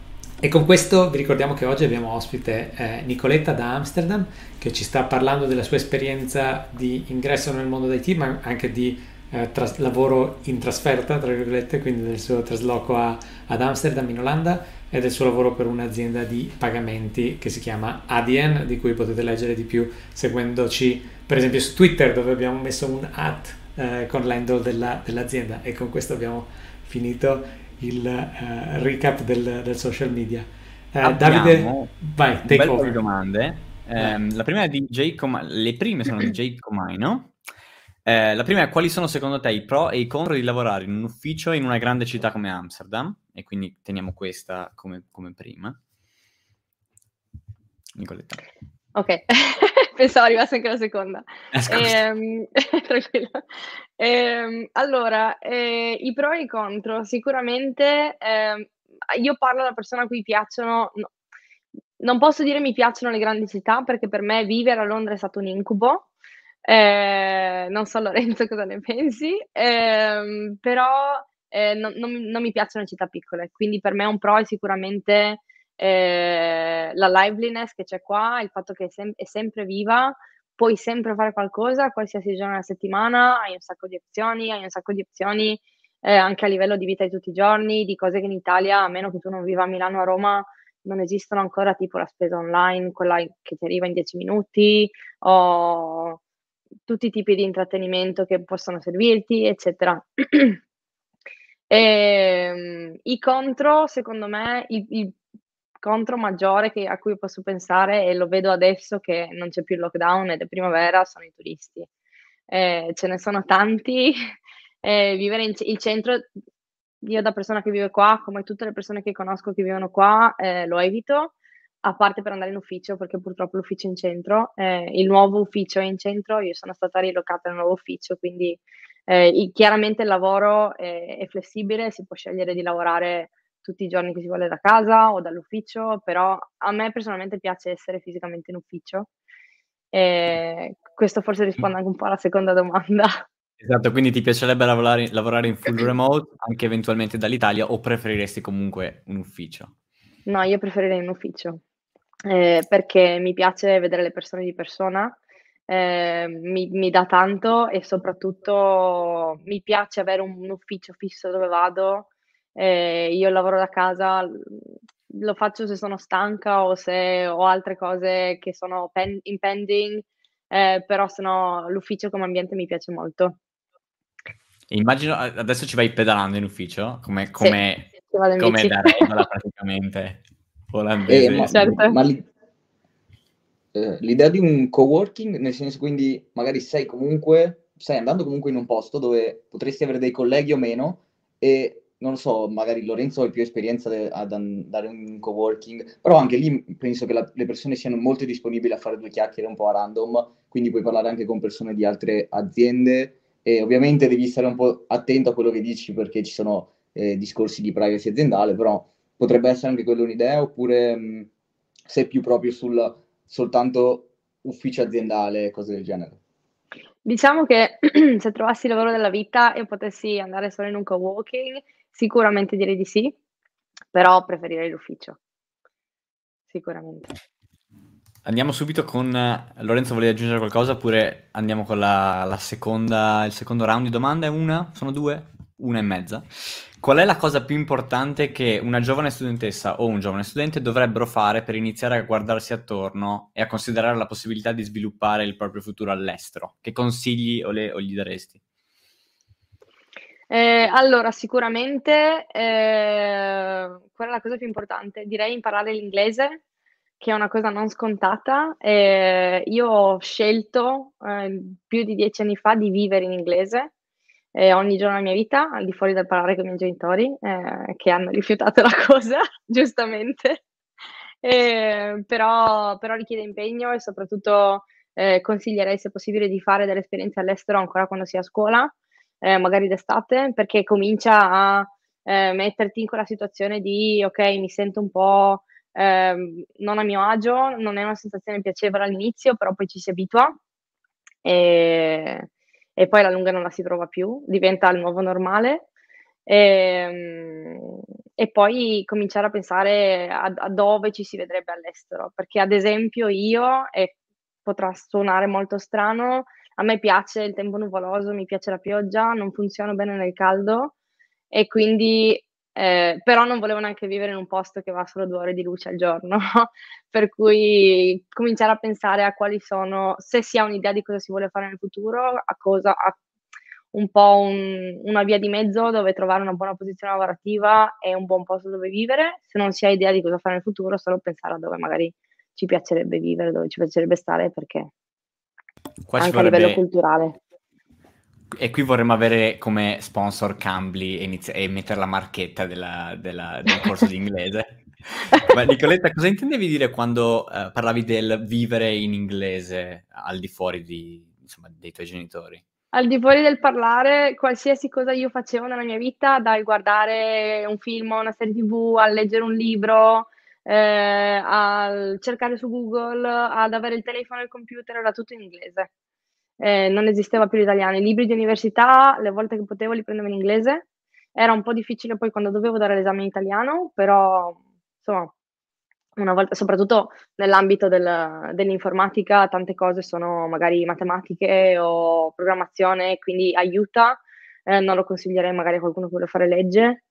E con questo vi ricordiamo che oggi abbiamo ospite Nicoletta da Amsterdam, che ci sta parlando della sua esperienza di ingresso nel mondo dell'IT, ma anche di lavoro in trasferta, tra virgolette, quindi del suo trasloco ad Amsterdam in Olanda e del suo lavoro per un'azienda di pagamenti che si chiama Adyen, di cui potete leggere di più seguendoci per esempio su Twitter, dove abbiamo messo un con l'handle dell'azienda. E con questo abbiamo finito il recap del social media. Davide, vai,
un
take
bel po'
over.
di domande. La prima è di le prime sono di Jay Comaino. La prima è: quali sono secondo te i pro e i contro di lavorare in un ufficio in una grande città come Amsterdam? E quindi teniamo questa come prima. Nicoletta.
Ok, pensavo arrivasse anche la seconda.
Scusa.
Tranquillo. Allora, i pro e i contro. Sicuramente io parlo da persona a cui piacciono, non posso dire mi piacciono le grandi città, perché per me vivere a Londra è stato un incubo. Non so Lorenzo cosa ne pensi, però non mi piacciono le città piccole, quindi per me un pro è sicuramente la liveliness che c'è qua, il fatto che è sempre viva, puoi sempre fare qualcosa, qualsiasi giorno della settimana, hai un sacco di opzioni, anche a livello di vita di tutti i giorni, di cose che in Italia, a meno che tu non viva a Milano o a Roma, non esistono ancora, tipo la spesa online, quella che ti arriva in 10 minuti, o tutti i tipi di intrattenimento che possono servirti, eccetera. I contro, secondo me, il contro maggiore a cui posso pensare, e lo vedo adesso che non c'è più il lockdown ed è primavera, sono i turisti. Ce ne sono tanti. Vivere il centro, io da persona che vive qua, come tutte le persone che conosco che vivono qua, lo evito, a parte per andare in ufficio, perché purtroppo l'ufficio è in centro. Il nuovo ufficio è in centro, io sono stata rilocata nel nuovo ufficio, quindi chiaramente il lavoro è flessibile, si può scegliere di lavorare tutti i giorni che si vuole da casa o dall'ufficio, però a me personalmente piace essere fisicamente in ufficio. Questo forse risponde anche un po' alla seconda domanda.
Esatto, quindi ti piacerebbe lavorare in full remote, anche eventualmente dall'Italia, o preferiresti comunque un ufficio?
No, io preferirei un ufficio, perché mi piace vedere le persone di persona, mi dà tanto, e soprattutto mi piace avere un ufficio fisso dove vado. Io lavoro da casa, lo faccio se sono stanca o se ho altre cose che sono impending, però se no l'ufficio come ambiente mi piace molto.
Immagino adesso ci vai pedalando in ufficio, come
Sì, ci vado in bici.
da regola praticamente olandese.
Certo.
Ma l'idea di un coworking, nel senso, quindi magari stai andando comunque in un posto dove potresti avere dei colleghi o meno, e non lo so, magari Lorenzo ha più esperienza ad andare in un coworking, però anche lì penso che le persone siano molto disponibili a fare due chiacchiere un po' a random, quindi puoi parlare anche con persone di altre aziende, e ovviamente devi stare un po' attento a quello che dici, perché ci sono discorsi di privacy aziendale, però potrebbe essere anche quella un'idea, oppure sei più proprio soltanto ufficio aziendale, cose del genere?
Diciamo che se trovassi il lavoro della vita e potessi andare solo in un coworking, sicuramente direi di sì, però preferirei l'ufficio. Sicuramente.
Andiamo subito con Lorenzo, volevi aggiungere qualcosa, oppure andiamo con il secondo round di domande? Sono due? Una e mezza. Qual è la cosa più importante che una giovane studentessa o un giovane studente dovrebbero fare per iniziare a guardarsi attorno e a considerare la possibilità di sviluppare il proprio futuro all'estero? Che consigli o gli daresti?
Allora, sicuramente qual è la cosa più importante? Direi imparare l'inglese, che è una cosa non scontata. Io ho scelto più di 10 anni fa di vivere in inglese ogni giorno della mia vita, al di fuori del parlare con i miei genitori, che hanno rifiutato la cosa, giustamente. Però richiede impegno, e soprattutto consiglierei, se possibile, di fare delle esperienze all'estero ancora quando si è a scuola, magari d'estate, perché comincia a metterti in quella situazione di ok, mi sento un po' non a mio agio, non è una sensazione piacevole all'inizio, però poi ci si abitua, e poi alla lunga non la si trova più, diventa il nuovo normale. e poi cominciare a pensare a dove ci si vedrebbe all'estero, perché ad esempio io, e potrà suonare molto strano, a me piace il tempo nuvoloso, mi piace la pioggia, non funziono bene nel caldo e quindi però non volevo neanche vivere in un posto che va solo 2 ore di luce al giorno, per cui cominciare a pensare a quali sono, se si ha un'idea di cosa si vuole fare nel futuro, a un po' una via di mezzo dove trovare una buona posizione lavorativa e un buon posto dove vivere. Se non si ha idea di cosa fare nel futuro, solo pensare a dove magari ci piacerebbe vivere, dove ci piacerebbe stare, perché
Qua ci
anche a livello
vorrebbe...
culturale.
E qui vorremmo avere come sponsor Cambly e mettere la marchetta del corso di inglese. Ma Nicoletta, cosa intendevi dire quando parlavi del vivere in inglese al di fuori insomma, dei tuoi genitori?
Al di fuori del parlare, qualsiasi cosa io facevo nella mia vita, dal guardare un film o una serie TV, al leggere un libro, al cercare su Google, ad avere il telefono e il computer, era tutto in inglese. Non esisteva più l'italiano. I libri di università, le volte che potevo, li prendevo in inglese. Era un po' difficile poi quando dovevo dare l'esame in italiano, però insomma, una volta, soprattutto nell'ambito dell'informatica, tante cose sono magari matematiche o programmazione, quindi aiuta. Non lo consiglierei magari a qualcuno che vuole fare legge,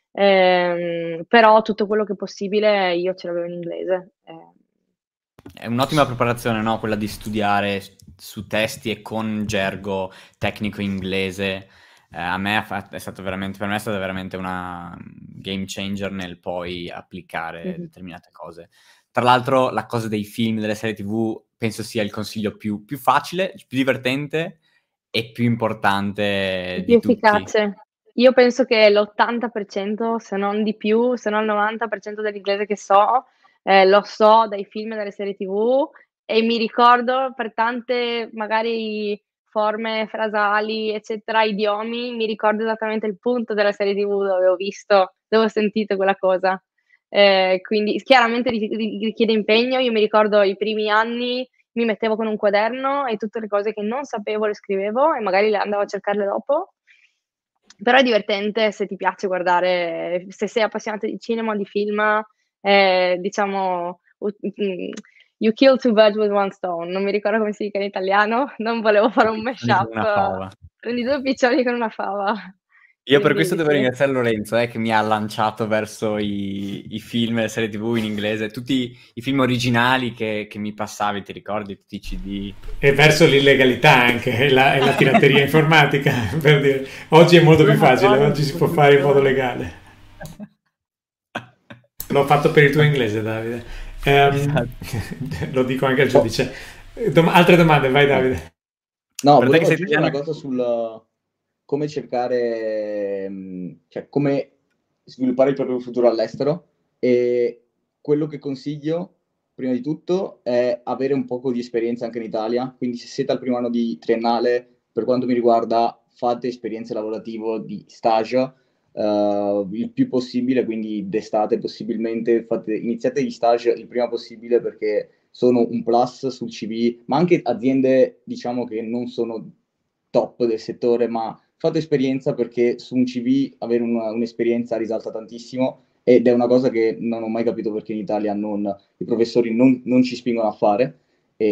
però tutto quello che è possibile io ce l'avevo in inglese.
È un'ottima preparazione, no? Quella di studiare su testi e con gergo tecnico inglese. A me è stato veramente, per me è stata veramente una game changer nel poi applicare determinate cose. Tra l'altro, la cosa dei film, delle serie TV, penso sia il consiglio più facile, più divertente e più importante
Più
di tutti.
efficace. Io penso che l'80%, se non di più, se non il 90% dell'inglese che so, lo so dai film e dalle serie TV e mi ricordo per tante magari forme frasali, eccetera, idiomi, mi ricordo esattamente il punto della serie TV dove ho sentito quella cosa. Quindi chiaramente richiede impegno. Io mi ricordo i primi anni mi mettevo con un quaderno e tutte le cose che non sapevo le scrivevo e magari le andavo a cercarle dopo. Però è divertente se ti piace guardare, se sei appassionato di cinema o di film, diciamo, you kill two birds with one stone. Non mi ricordo come si dica in italiano, non volevo fare un
Piccioni con una fava.
mashup. Prendi 2 piccioni con una fava.
Io per questo
Quindi
devo
sì.
ringraziare Lorenzo, che mi ha lanciato verso i film e le serie TV in inglese, tutti i film originali che mi passavi, ti ricordi? Tutti i CD.
E verso l'illegalità anche, e la pirateria informatica, per dire. Oggi è molto più facile, oggi si può fare in modo legale. L'ho fatto per il tuo inglese, Davide.
Esatto.
Lo dico anche al giudice. Altre domande, vai Davide.
No,
Per te
volevo
che sei
aggiungere una
italiano-
cosa sul come cercare, cioè come sviluppare il proprio futuro all'estero, e quello che consiglio prima di tutto è avere un poco di esperienza anche in Italia, quindi se siete al primo anno di triennale, per quanto mi riguarda, fate esperienze lavorative di stage il più possibile, quindi d'estate possibilmente, iniziate gli stage il prima possibile perché sono un plus sul CV, ma anche aziende diciamo che non sono top del settore, ma fate esperienza perché su un CV avere un'esperienza risalta tantissimo ed è una cosa che non ho mai capito perché in Italia i professori non ci spingono a fare.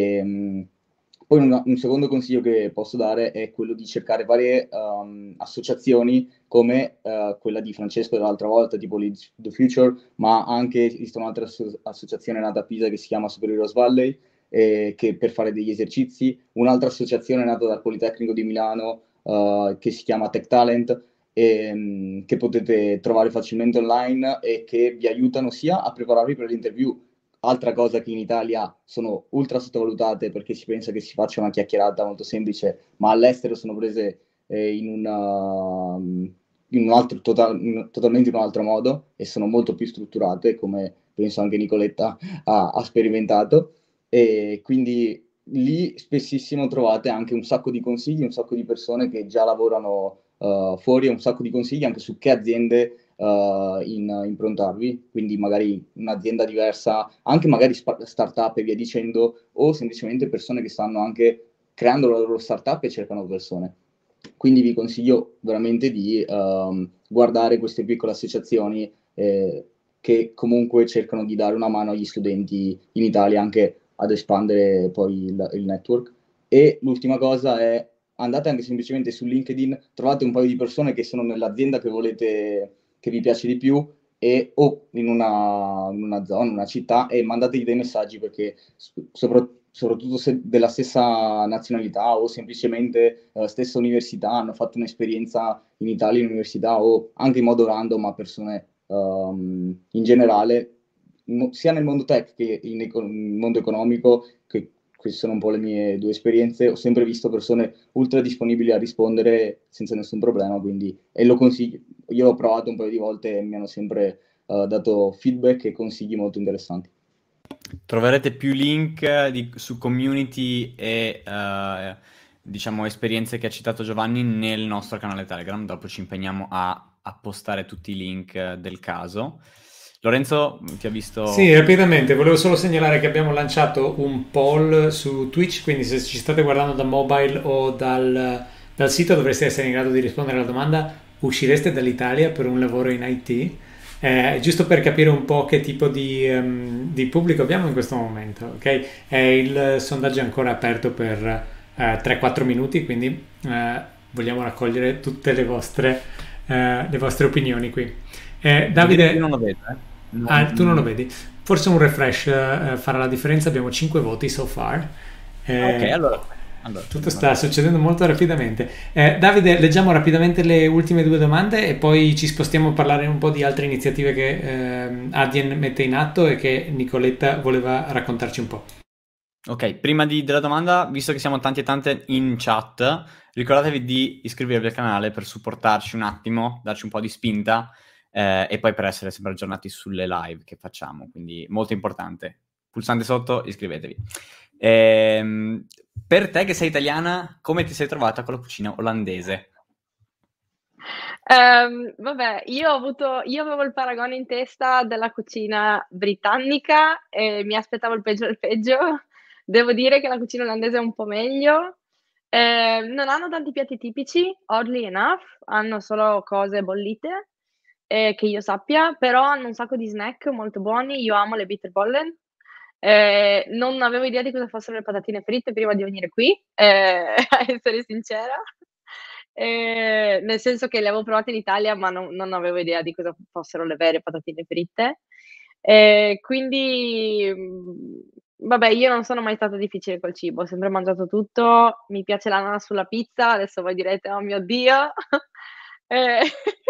Poi un secondo consiglio che posso dare è quello di cercare varie associazioni come quella di Francesco l'altra volta, tipo Lead the Future, ma anche esiste un'altra associazione nata a Pisa che si chiama Super Heroes Valley, che per fare degli esercizi, un'altra associazione nata dal Politecnico di Milano che si chiama Tech Talent, che potete trovare facilmente online e che vi aiutano sia a prepararvi per l'interview. Altra cosa che in Italia sono ultra sottovalutate perché si pensa che si faccia una chiacchierata molto semplice, ma all'estero sono prese in un altro, totalmente in un altro modo e sono molto più strutturate, come penso anche Nicoletta ha sperimentato. E quindi lì spessissimo trovate anche un sacco di consigli, un sacco di persone che già lavorano fuori e un sacco di consigli anche su che aziende improntarvi, quindi magari un'azienda diversa, anche magari startup e via dicendo, o semplicemente persone che stanno anche creando la loro startup e cercano persone. Quindi vi consiglio veramente di guardare queste piccole associazioni che comunque cercano di dare una mano agli studenti in Italia anche ad espandere poi il network. E l'ultima cosa è: andate anche semplicemente su LinkedIn, trovate un paio di persone che sono nell'azienda che volete, che vi piace di più, o in una zona, una città, e mandategli dei messaggi, perché soprattutto se della stessa nazionalità o semplicemente stessa università, hanno fatto un'esperienza in Italia in università, o anche in modo random a persone in generale, sia nel mondo tech che nel mondo economico, che queste sono un po' le mie due esperienze. Ho sempre visto persone ultra disponibili a rispondere senza nessun problema, quindi, e lo consiglio. Io l'ho provato un paio di volte e mi hanno sempre dato feedback e consigli molto interessanti.
Troverete più link su community e diciamo esperienze che ha citato Giovanni nel nostro canale Telegram. Dopo ci impegniamo a postare tutti i link del caso. Lorenzo, ti ha visto?
Sì, rapidamente, volevo solo segnalare che abbiamo lanciato un poll su Twitch, quindi se ci state guardando da mobile o dal sito dovreste essere in grado di rispondere alla domanda: uscireste dall'Italia per un lavoro in IT? Giusto per capire un po' che tipo di pubblico abbiamo in questo momento, ok? Il sondaggio è ancora aperto per 3-4 minuti, quindi vogliamo raccogliere tutte le vostre opinioni qui. Davide,
io non lo vedo,
tu non lo vedi? Forse un refresh farà la differenza. Abbiamo 5 voti so far.
Ok, allora
tutto sta succedendo molto rapidamente. Davide, leggiamo rapidamente le ultime 2 domande e poi ci spostiamo a parlare un po' di altre iniziative che Adyen mette in atto e che Nicoletta voleva raccontarci un po'.
Ok, prima della domanda, visto che siamo tanti e tante in chat, ricordatevi di iscrivervi al canale per supportarci un attimo, darci un po' di spinta, e poi per essere sempre aggiornati sulle live che facciamo, quindi molto importante. Pulsante sotto, iscrivetevi. Per te che sei italiana, come ti sei trovata con la cucina olandese?
Vabbè, io avevo il paragone in testa della cucina britannica e mi aspettavo il peggio del peggio. Devo dire che la cucina olandese è un po' meglio. Non hanno tanti piatti tipici, oddly enough, hanno solo cose bollite, che io sappia, però hanno un sacco di snack molto buoni. Io amo le bitterbollen. Non avevo idea di cosa fossero le patatine fritte prima di venire qui, a essere sincera. Nel senso che le avevo provate in Italia, ma non avevo idea di cosa fossero le vere patatine fritte. Quindi, vabbè, io non sono mai stata difficile col cibo, ho sempre mangiato tutto. Mi piace l'ananas sulla pizza, adesso voi direte: "Oh mio Dio!" Eh,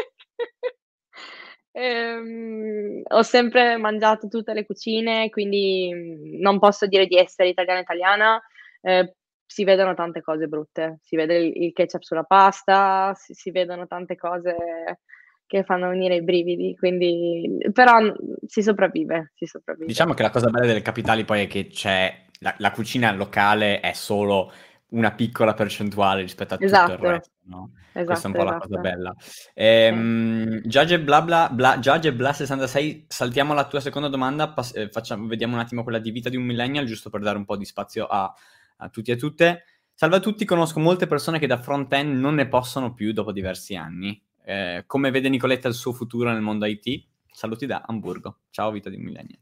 ho sempre mangiato tutte le cucine, quindi, non posso dire di essere italiana. Si vedono tante cose brutte, si vede il ketchup sulla pasta, si vedono tante cose che fanno venire i brividi, quindi però si sopravvive.
Diciamo che la cosa bella delle capitali poi è che c'è la cucina locale è solo una piccola percentuale rispetto a tutto il resto, no? Questa è un po' la cosa bella. Judge Bla 66, saltiamo la tua seconda domanda, vediamo un attimo quella di vita di un millennial, giusto per dare un po' di spazio a tutti e a tutte. Salve a tutti, conosco molte persone che da front-end non ne possono più dopo diversi anni. Come vede Nicoletta il suo futuro nel mondo IT? Saluti da Amburgo. Ciao, vita di un millennial.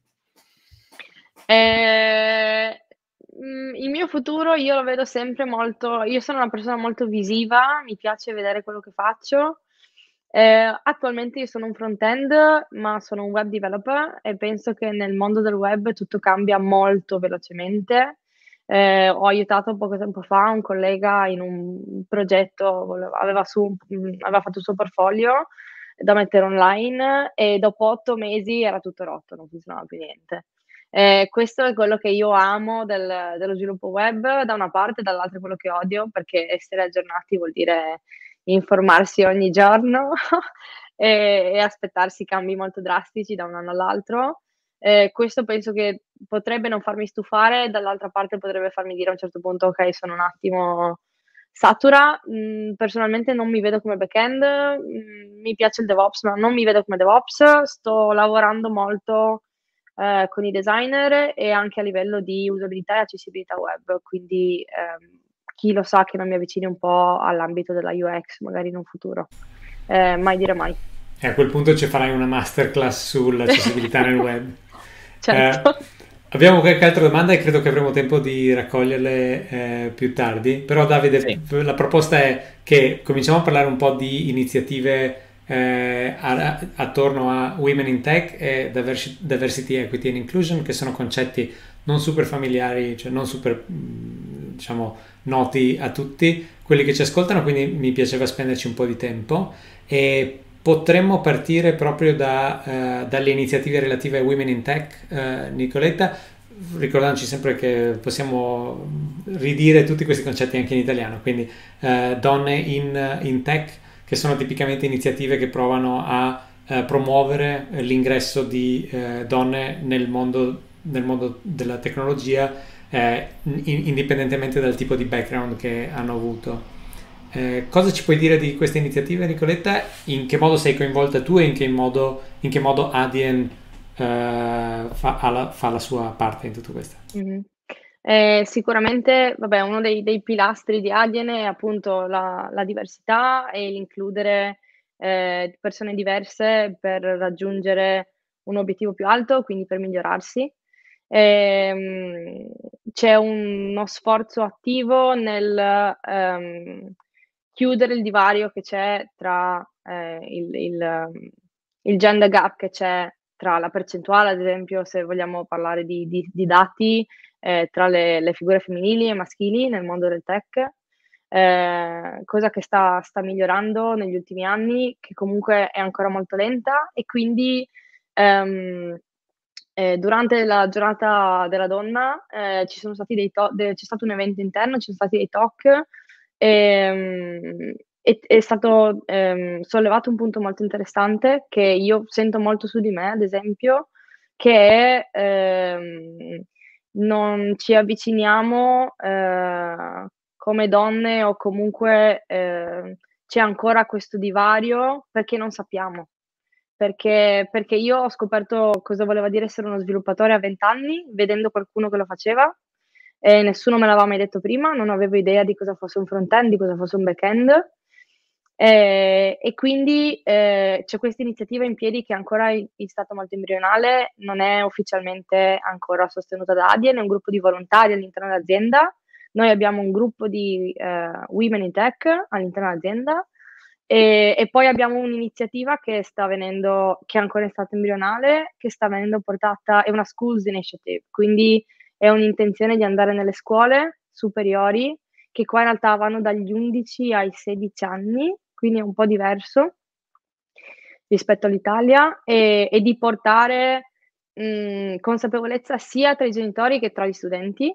Il mio futuro io lo vedo sempre molto. Io sono una persona molto visiva, mi piace vedere quello che faccio. Attualmente io sono un front-end, ma sono un web developer e penso che nel mondo del web tutto cambia molto velocemente. Ho aiutato poco tempo fa un collega in un progetto, aveva fatto il suo portfolio da mettere online e dopo 8 mesi era tutto rotto, non funzionava più niente. Questo è quello che io amo dello sviluppo web da una parte, dall'altra quello che odio, perché essere aggiornati vuol dire informarsi ogni giorno e aspettarsi cambi molto drastici da un anno all'altro. Questo penso che potrebbe non farmi stufare, dall'altra parte potrebbe farmi dire a un certo punto: "Okay, sono un attimo satura". Personalmente non mi vedo come back-end, mi piace il DevOps, ma non mi vedo come DevOps. Sto lavorando molto con i designer e anche a livello di usabilità e accessibilità web, quindi chi lo sa che non mi avvicini un po' all'ambito della UX magari in un futuro. Mai dire mai.
E a quel punto ci farai una masterclass sull'accessibilità nel web.
Certo.
Abbiamo qualche altra domanda e credo che avremo tempo di raccoglierle più tardi. Però Davide,
Sì,
la proposta è che cominciamo a parlare un po' di iniziative attorno a Women in Tech e Diversity, Equity and Inclusion, che sono concetti non super familiari, cioè non super, diciamo, noti a tutti quelli che ci ascoltano, quindi mi piaceva spenderci un po' di tempo e potremmo partire proprio dalle iniziative relative a Women in Tech, Nicoletta, ricordandoci sempre che possiamo ridire tutti questi concetti anche in italiano, quindi donne in tech, che sono tipicamente iniziative che provano a promuovere l'ingresso di donne nel mondo della tecnologia, indipendentemente dal tipo di background che hanno avuto. Cosa ci puoi dire di queste iniziative, Nicoletta? In che modo sei coinvolta tu e in che modo Adyen fa la sua parte in tutto questo?
Mhm. Sicuramente, vabbè, uno dei pilastri di Adyen è appunto la diversità e l'includere persone diverse per raggiungere un obiettivo più alto, quindi per migliorarsi. Ehm, C'è uno sforzo attivo nel chiudere il divario che c'è tra il gender gap che c'è tra la percentuale, ad esempio, se vogliamo parlare di dati, tra le figure femminili e maschili nel mondo del tech, cosa che sta migliorando negli ultimi anni, che comunque è ancora molto lenta e quindi, durante la giornata della donna, ci sono stati c'è stato un evento interno, ci sono stati dei talk, è stato, sollevato un punto molto interessante che io sento molto su di me, ad esempio, che è, non ci avviciniamo, come donne o comunque, c'è ancora questo divario perché non sappiamo. Perché io ho scoperto cosa voleva dire essere uno sviluppatore a 20 anni, vedendo qualcuno che lo faceva, e nessuno me l'aveva mai detto prima, non avevo idea di cosa fosse un front-end, di cosa fosse un back-end. E quindi, c'è questa iniziativa in piedi che è ancora in stato molto embrionale, non è ufficialmente ancora sostenuta da Adyen, è un gruppo di volontari all'interno dell'azienda. Noi abbiamo un gruppo di, Women in Tech all'interno dell'azienda e poi abbiamo un'iniziativa che sta avvenendo, che è ancora in stato embrionale, che sta venendo portata, è una schools initiative, quindi è un'intenzione di andare nelle scuole superiori, che qua in realtà vanno dagli 11 ai 16 anni, quindi è un po' diverso rispetto all'Italia, e di portare consapevolezza sia tra i genitori che tra gli studenti,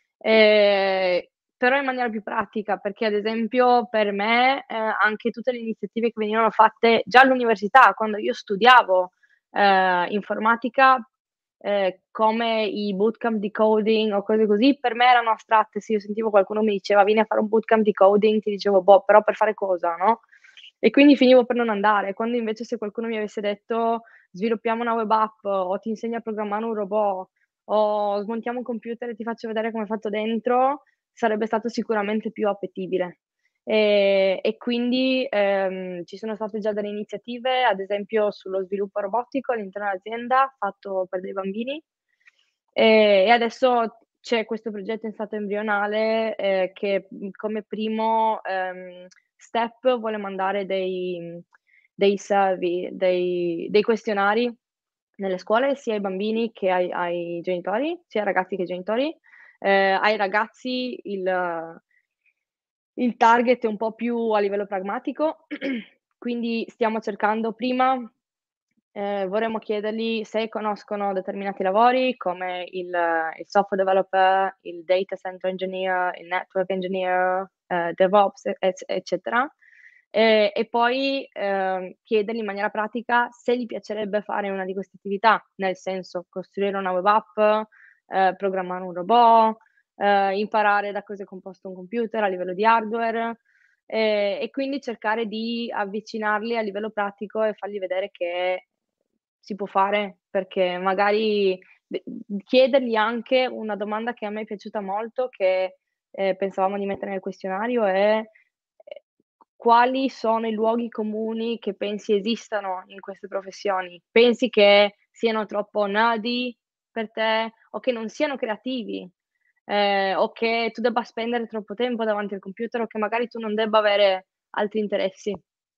però in maniera più pratica, perché ad esempio per me anche tutte le iniziative che venivano fatte già all'università, quando io studiavo informatica, come i bootcamp di coding o cose così, per me erano astratte. Se io sentivo qualcuno mi diceva vieni a fare un bootcamp di coding, ti dicevo boh, però per fare cosa, no? E quindi finivo per non andare. Quando invece se qualcuno mi avesse detto sviluppiamo una web app o ti insegno a programmare un robot o smontiamo un computer e ti faccio vedere come è fatto dentro, sarebbe stato sicuramente più appetibile. E quindi ci sono state già delle iniziative, ad esempio sullo sviluppo robotico all'interno dell'azienda, fatto per dei bambini. E adesso c'è questo progetto in stato embrionale che come primo step vuole mandare dei survey, dei questionari nelle scuole, sia ai bambini che ai genitori, sia ai ragazzi che ai genitori. Ai ragazzi il target è un po' più a livello pragmatico, quindi stiamo cercando prima, vorremmo chiedergli se conoscono determinati lavori come il software developer, il data center engineer, il network engineer, DevOps, eccetera. E poi chiedergli in maniera pratica se gli piacerebbe fare una di queste attività, nel senso costruire una web app, programmare un robot, imparare da cosa è composto un computer a livello di hardware, e quindi cercare di avvicinarli a livello pratico e fargli vedere che si può fare, perché magari chiedergli anche una domanda che a me è piaciuta molto, che pensavamo di mettere nel questionario, è quali sono i luoghi comuni che pensi esistano in queste professioni. Pensi che siano troppo nerdy per te o che non siano creativi, o che tu debba spendere troppo tempo davanti al computer o che magari tu non debba avere altri interessi.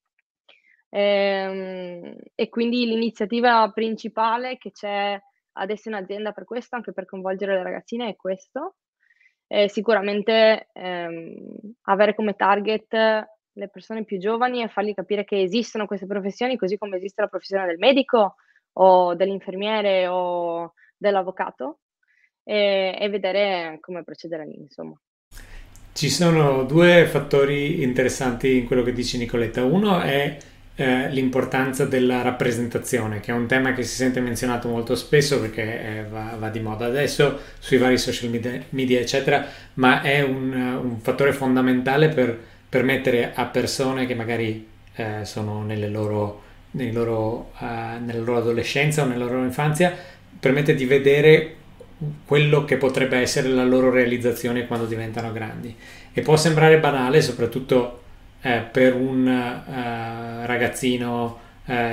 E quindi l'iniziativa principale che c'è adesso in azienda per questo, anche per coinvolgere le ragazzine, è questo. Sicuramente, avere come target le persone più giovani e fargli capire che esistono queste professioni, così come esiste la professione del medico o dell'infermiere o dell'avvocato, e vedere come procedere lì, insomma.
Ci sono due fattori interessanti in quello che dici, Nicoletta. Uno è l'importanza della rappresentazione, che è un tema che si sente menzionato molto spesso perché va di moda adesso sui vari social media, eccetera, ma è un fattore fondamentale per permettere a persone che magari sono nella loro adolescenza o nella loro infanzia, permette di vedere quello che potrebbe essere la loro realizzazione quando diventano grandi. E può sembrare banale, soprattutto per un ragazzino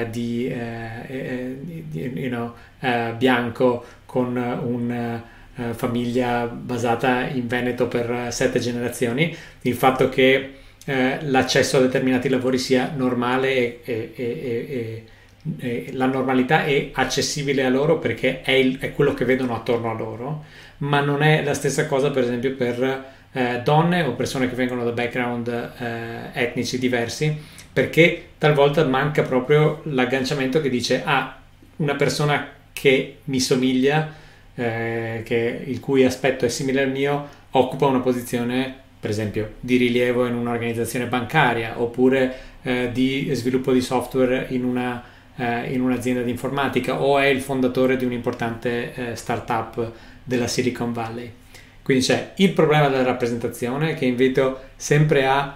bianco con una famiglia basata in Veneto per 7 generazioni, il fatto che l'accesso a determinati lavori sia normale e la normalità è accessibile a loro perché è quello che vedono attorno a loro, ma non è la stessa cosa per esempio per donne o persone che vengono da background etnici diversi, perché talvolta manca proprio l'agganciamento che dice una persona che mi somiglia, il cui aspetto è simile al mio, occupa una posizione per esempio di rilievo in un'organizzazione bancaria oppure di sviluppo di software in un'azienda di informatica o è il fondatore di un'importante startup della Silicon Valley. Quindi c'è il problema della rappresentazione che invito sempre a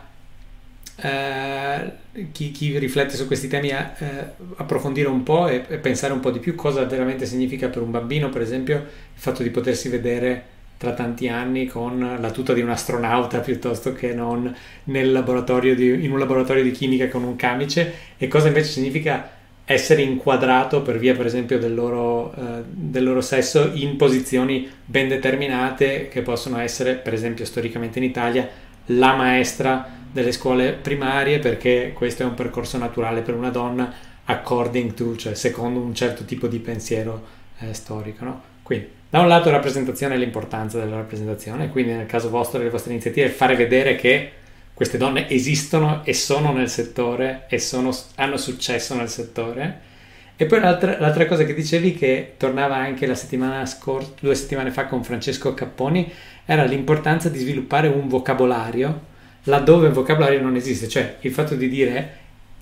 chi riflette su questi temi a approfondire un po' e pensare un po' di più cosa veramente significa per un bambino, per esempio, il fatto di potersi vedere tra tanti anni con la tuta di un astronauta piuttosto che non in un laboratorio di chimica con un camice, e cosa invece significa essere inquadrato per via per esempio del loro sesso in posizioni ben determinate che possono essere per esempio storicamente in Italia la maestra delle scuole primarie, perché questo è un percorso naturale per una donna according to, cioè secondo un certo tipo di pensiero storico, no? Quindi da un lato rappresentazione e l'importanza della rappresentazione, quindi nel caso vostro e delle vostre iniziative fare vedere che queste donne esistono e sono nel settore e hanno successo nel settore. E poi l'altra cosa che dicevi, che tornava anche la settimana scorsa, 2 settimane fa con Francesco Capponi, era l'importanza di sviluppare un vocabolario laddove il vocabolario non esiste, cioè il fatto di dire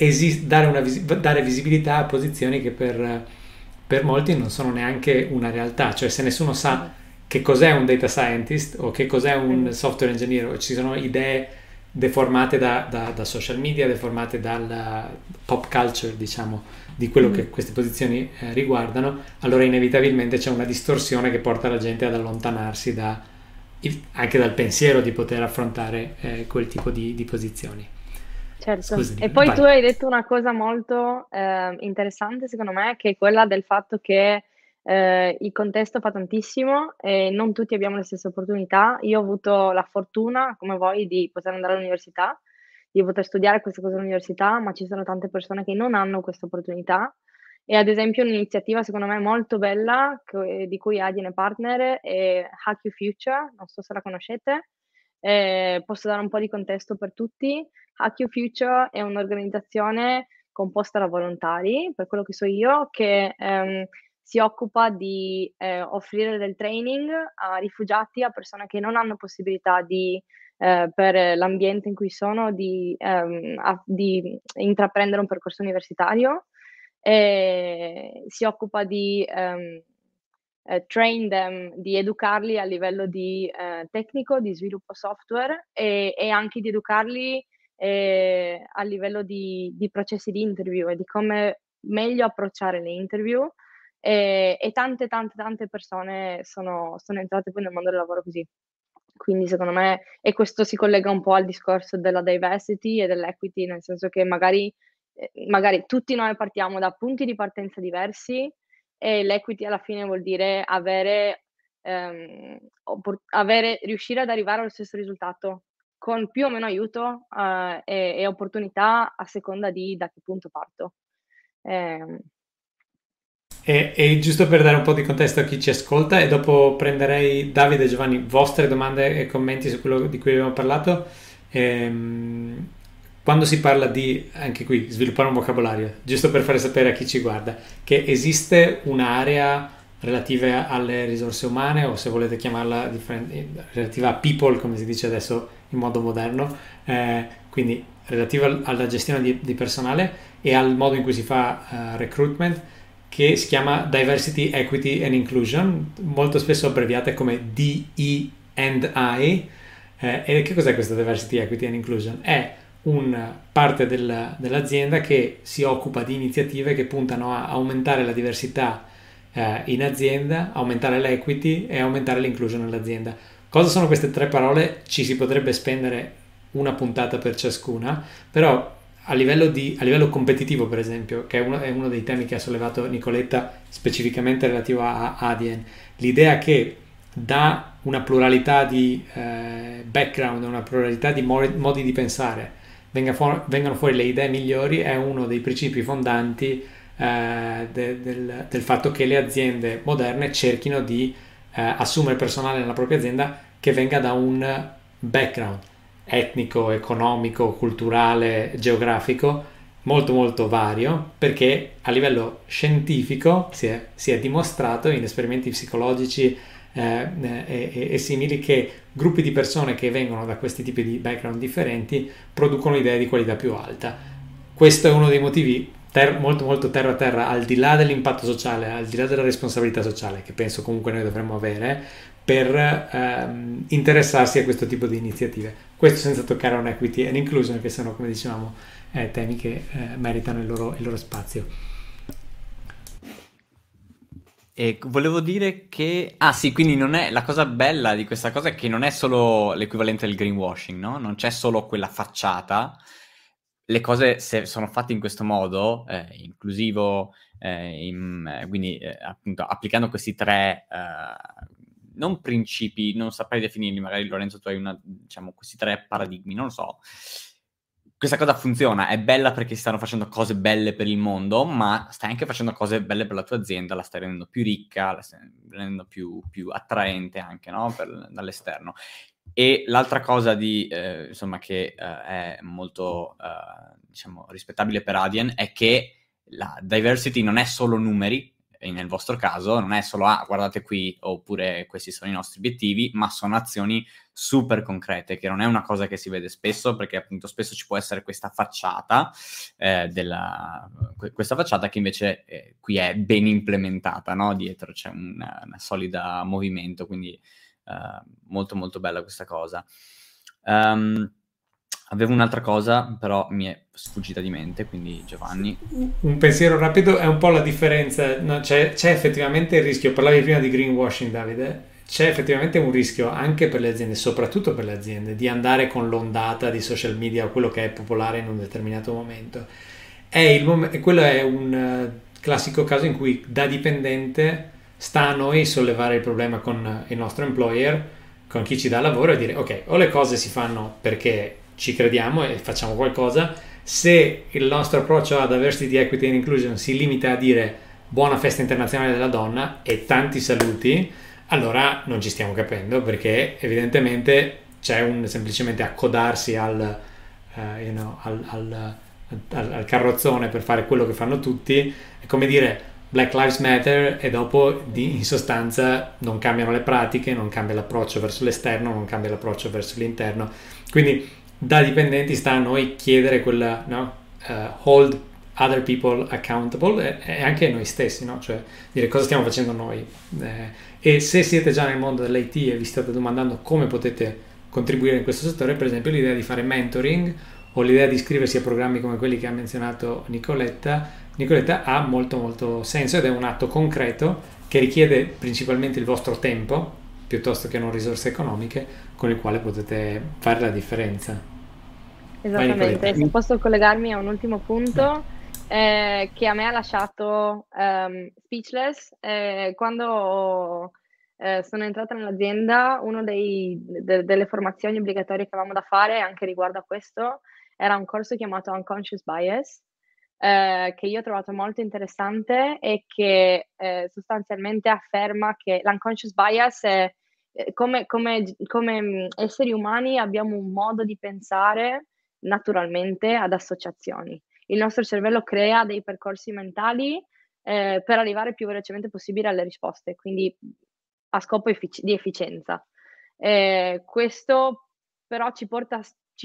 dare visibilità a posizioni che per molti non sono neanche una realtà, cioè se nessuno sa che cos'è un data scientist o che cos'è un software engineer, o ci sono idee deformate da social media, deformate dalla pop culture, diciamo, di quello che queste posizioni riguardano, allora inevitabilmente c'è una distorsione che porta la gente ad allontanarsi anche dal pensiero di poter affrontare quel tipo di posizioni.
Certo.
Scusami,
E poi
vai.
tu hai detto una cosa molto interessante secondo me, che è quella del fatto che il contesto fa tantissimo e non tutti abbiamo le stesse opportunità. Io ho avuto la fortuna, come voi, di poter andare all'università, di poter studiare queste cose all'università, ma ci sono tante persone che non hanno questa opportunità. E ad esempio un'iniziativa secondo me molto bella di cui Adyen è partner è Hack Your Future, non so se la conoscete. Posso dare un po' di contesto per tutti. Hack Your Future è un'organizzazione composta da volontari, per quello che so io, che si occupa di offrire del training a rifugiati, a persone che non hanno possibilità per l'ambiente in cui sono, di intraprendere un percorso universitario. Si occupa di train them, di educarli a livello di tecnico, di sviluppo software e anche di educarli a livello di processi di interview e di come meglio approcciare le interview, e tante persone sono entrate poi nel mondo del lavoro così. Quindi secondo me, e questo si collega un po' al discorso della diversity e dell'equity, nel senso che magari tutti noi partiamo da punti di partenza diversi e l'equity alla fine vuol dire riuscire ad arrivare allo stesso risultato con più o meno aiuto e opportunità a seconda di da che punto parto.
E giusto per dare un po' di contesto a chi ci ascolta, e dopo prenderei Davide e Giovanni vostre domande e commenti su quello di cui abbiamo parlato. Quando si parla di, anche qui, sviluppare un vocabolario, giusto per fare sapere a chi ci guarda, che esiste un'area relativa alle risorse umane, o se volete chiamarla relativa a people, come si dice adesso in modo moderno, quindi relativa alla gestione di personale e al modo in cui si fa recruitment, che si chiama Diversity, Equity and Inclusion, molto spesso abbreviate come DE&I. E che cos'è questa Diversity, Equity and Inclusion? È una parte dell'azienda che si occupa di iniziative che puntano a aumentare la diversità in azienda, aumentare l'equity e aumentare l'inclusion nell'azienda. Cosa sono queste tre parole? Ci si potrebbe spendere una puntata per ciascuna, però a livello competitivo, per esempio, che è uno dei temi che ha sollevato Nicoletta specificamente relativo a Adyen, l'idea che da una pluralità di background, una pluralità di modi di pensare vengano fuori le idee migliori, è uno dei principi fondanti del fatto che le aziende moderne cerchino di assumere personale nella propria azienda che venga da un background etnico, economico, culturale, geografico molto molto vario, perché a livello scientifico si è dimostrato in esperimenti psicologici e simili che gruppi di persone che vengono da questi tipi di background differenti producono idee di qualità più alta. Questo è uno dei motivi molto molto terra a terra, al di là dell'impatto sociale, al di là della responsabilità sociale che penso comunque noi dovremmo avere per interessarsi a questo tipo di iniziative. Questo senza toccare un equity and inclusion, che sono, come dicevamo, temi che meritano il loro spazio.
E volevo dire che sì, quindi non è la cosa bella di questa cosa, è che non è solo l'equivalente del greenwashing, no? Non c'è solo quella facciata. Le cose, se sono fatte in questo modo, inclusivo, quindi appunto applicando questi tre non principi, non saprei definirli, magari Lorenzo tu hai questi tre paradigmi, non lo so. Questa cosa funziona, è bella perché si stanno facendo cose belle per il mondo, ma stai anche facendo cose belle per la tua azienda, la stai rendendo più ricca, la stai rendendo più attraente anche, no? Dall'esterno. E l'altra cosa che è molto rispettabile per Adyen è che la diversity non è solo numeri, e nel vostro caso non è solo guardate qui, oppure questi sono i nostri obiettivi, ma sono azioni super concrete, che non è una cosa che si vede spesso, perché appunto spesso ci può essere questa facciata questa facciata che invece qui è ben implementata, no? Dietro c'è una solida movimento, quindi molto molto bella questa cosa. Avevo un'altra cosa, però mi è sfuggita di mente, quindi Giovanni.
Un pensiero rapido, è un po' la differenza, no? C'è effettivamente il rischio, parlavi prima di greenwashing, Davide, c'è effettivamente un rischio anche per le aziende, soprattutto per le aziende, di andare con l'ondata di social media o quello che è popolare in un determinato momento. Quello è un classico caso in cui da dipendente sta a noi sollevare il problema con il nostro employer, con chi ci dà lavoro, e dire ok, o le cose si fanno perché ci crediamo e facciamo qualcosa. Se il nostro approccio a diversity, equity and inclusion si limita a dire buona festa internazionale della donna e tanti saluti, allora non ci stiamo capendo, perché evidentemente c'è semplicemente accodarsi al carrozzone per fare quello che fanno tutti. È come dire Black Lives Matter e dopo in sostanza non cambiano le pratiche, non cambia l'approccio verso l'esterno, non cambia l'approccio verso l'interno. Quindi da dipendenti sta a noi chiedere quella, no? Hold other people accountable, e anche noi stessi, no? Cioè dire cosa stiamo facendo noi. E se siete già nel mondo dell'IT e vi state domandando come potete contribuire in questo settore, per esempio l'idea di fare mentoring o l'idea di iscriversi a programmi come quelli che ha menzionato Nicoletta ha molto molto senso, ed è un atto concreto che richiede principalmente il vostro tempo, piuttosto che non risorse economiche con il quale potete fare la differenza.
Esattamente, se posso collegarmi a un ultimo punto che a me ha lasciato speechless, quando sono entrata nell'azienda, una delle formazioni obbligatorie che avevamo da fare anche riguardo a questo era un corso chiamato Unconscious Bias, che io ho trovato molto interessante e che sostanzialmente afferma che l'unconscious bias è come esseri umani abbiamo un modo di pensare naturalmente ad associazioni. Il nostro cervello crea dei percorsi mentali per arrivare il più velocemente possibile alle risposte, quindi a scopo di efficienza. Questo però ci porta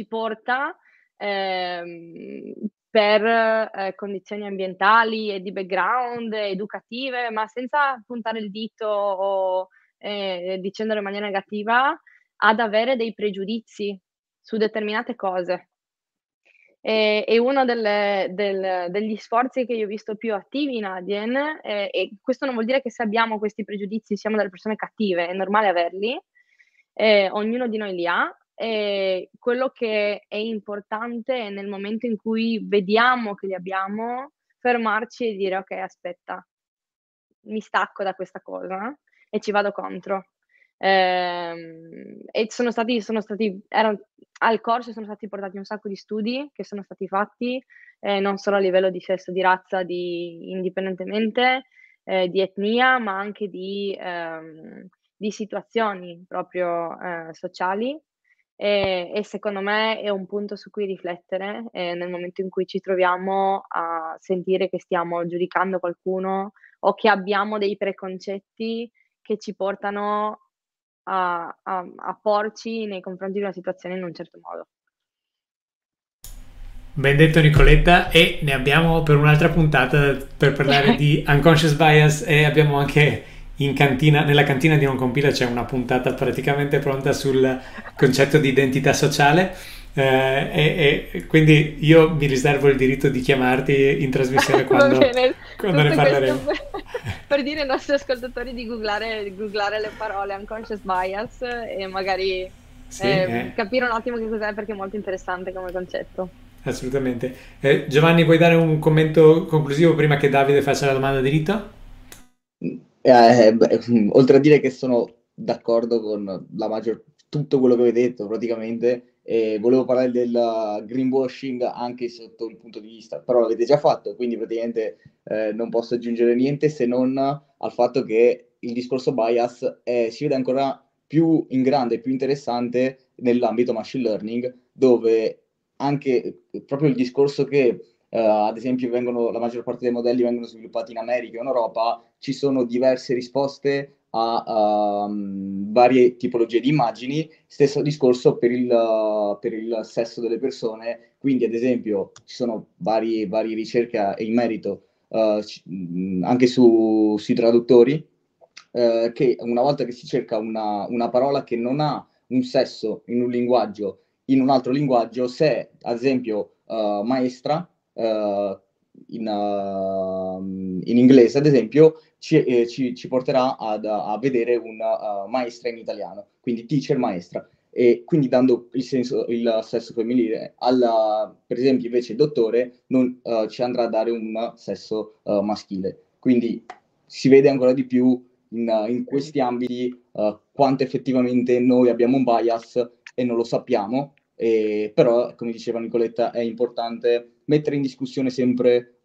per condizioni ambientali e di background educative, ma senza puntare il dito o dicendolo in maniera negativa, ad avere dei pregiudizi su determinate cose. E uno degli sforzi che io ho visto più attivi in Adyen, e questo non vuol dire che se abbiamo questi pregiudizi siamo delle persone cattive, è normale averli, ognuno di noi li ha. Quello che è importante è nel momento in cui vediamo che li abbiamo, fermarci e dire ok, aspetta, mi stacco da questa cosa e ci vado contro. E al corso sono stati portati un sacco di studi che sono stati fatti, non solo a livello di sesso, di razza, indipendentemente di etnia, ma anche di situazioni proprio sociali. E secondo me è un punto su cui riflettere nel momento in cui ci troviamo a sentire che stiamo giudicando qualcuno o che abbiamo dei preconcetti che ci portano a porci nei confronti di una situazione in un certo modo.
Ben detto Nicoletta, e ne abbiamo per un'altra puntata per parlare di unconscious bias, e abbiamo anche nella cantina di Non Compila c'è una puntata praticamente pronta sul concetto di identità sociale, e quindi io mi riservo il diritto di chiamarti in trasmissione quando ne parleremo.
Per dire ai nostri ascoltatori di googlare le parole unconscious bias e magari capire un attimo che cos'è, perché è molto interessante come concetto.
Assolutamente. Giovanni, vuoi dare un commento conclusivo prima che Davide faccia la domanda di Rita?
Oltre a dire che sono d'accordo con tutto quello che avete detto praticamente, volevo parlare del greenwashing anche sotto il punto di vista, però l'avete già fatto, quindi praticamente non posso aggiungere niente se non al fatto che il discorso bias si vede ancora più in grande, più interessante nell'ambito machine learning, dove anche proprio il discorso che ad esempio la maggior parte dei modelli vengono sviluppati in America o in Europa, ci sono diverse risposte a varie tipologie di immagini. Stesso discorso per il sesso delle persone, quindi ad esempio ci sono varie ricerche in merito anche sui traduttori, che una volta che si cerca una parola che non ha un sesso in un linguaggio, in un altro linguaggio, se ad esempio maestra in inglese ad esempio ci porterà a vedere una maestra in italiano, quindi teacher maestra, e quindi dando il sesso femminile. Per esempio invece dottore ci andrà a dare un sesso maschile, quindi si vede ancora di più in questi ambiti quanto effettivamente noi abbiamo un bias e non lo sappiamo. Però, come diceva Nicoletta, è importante mettere in discussione sempre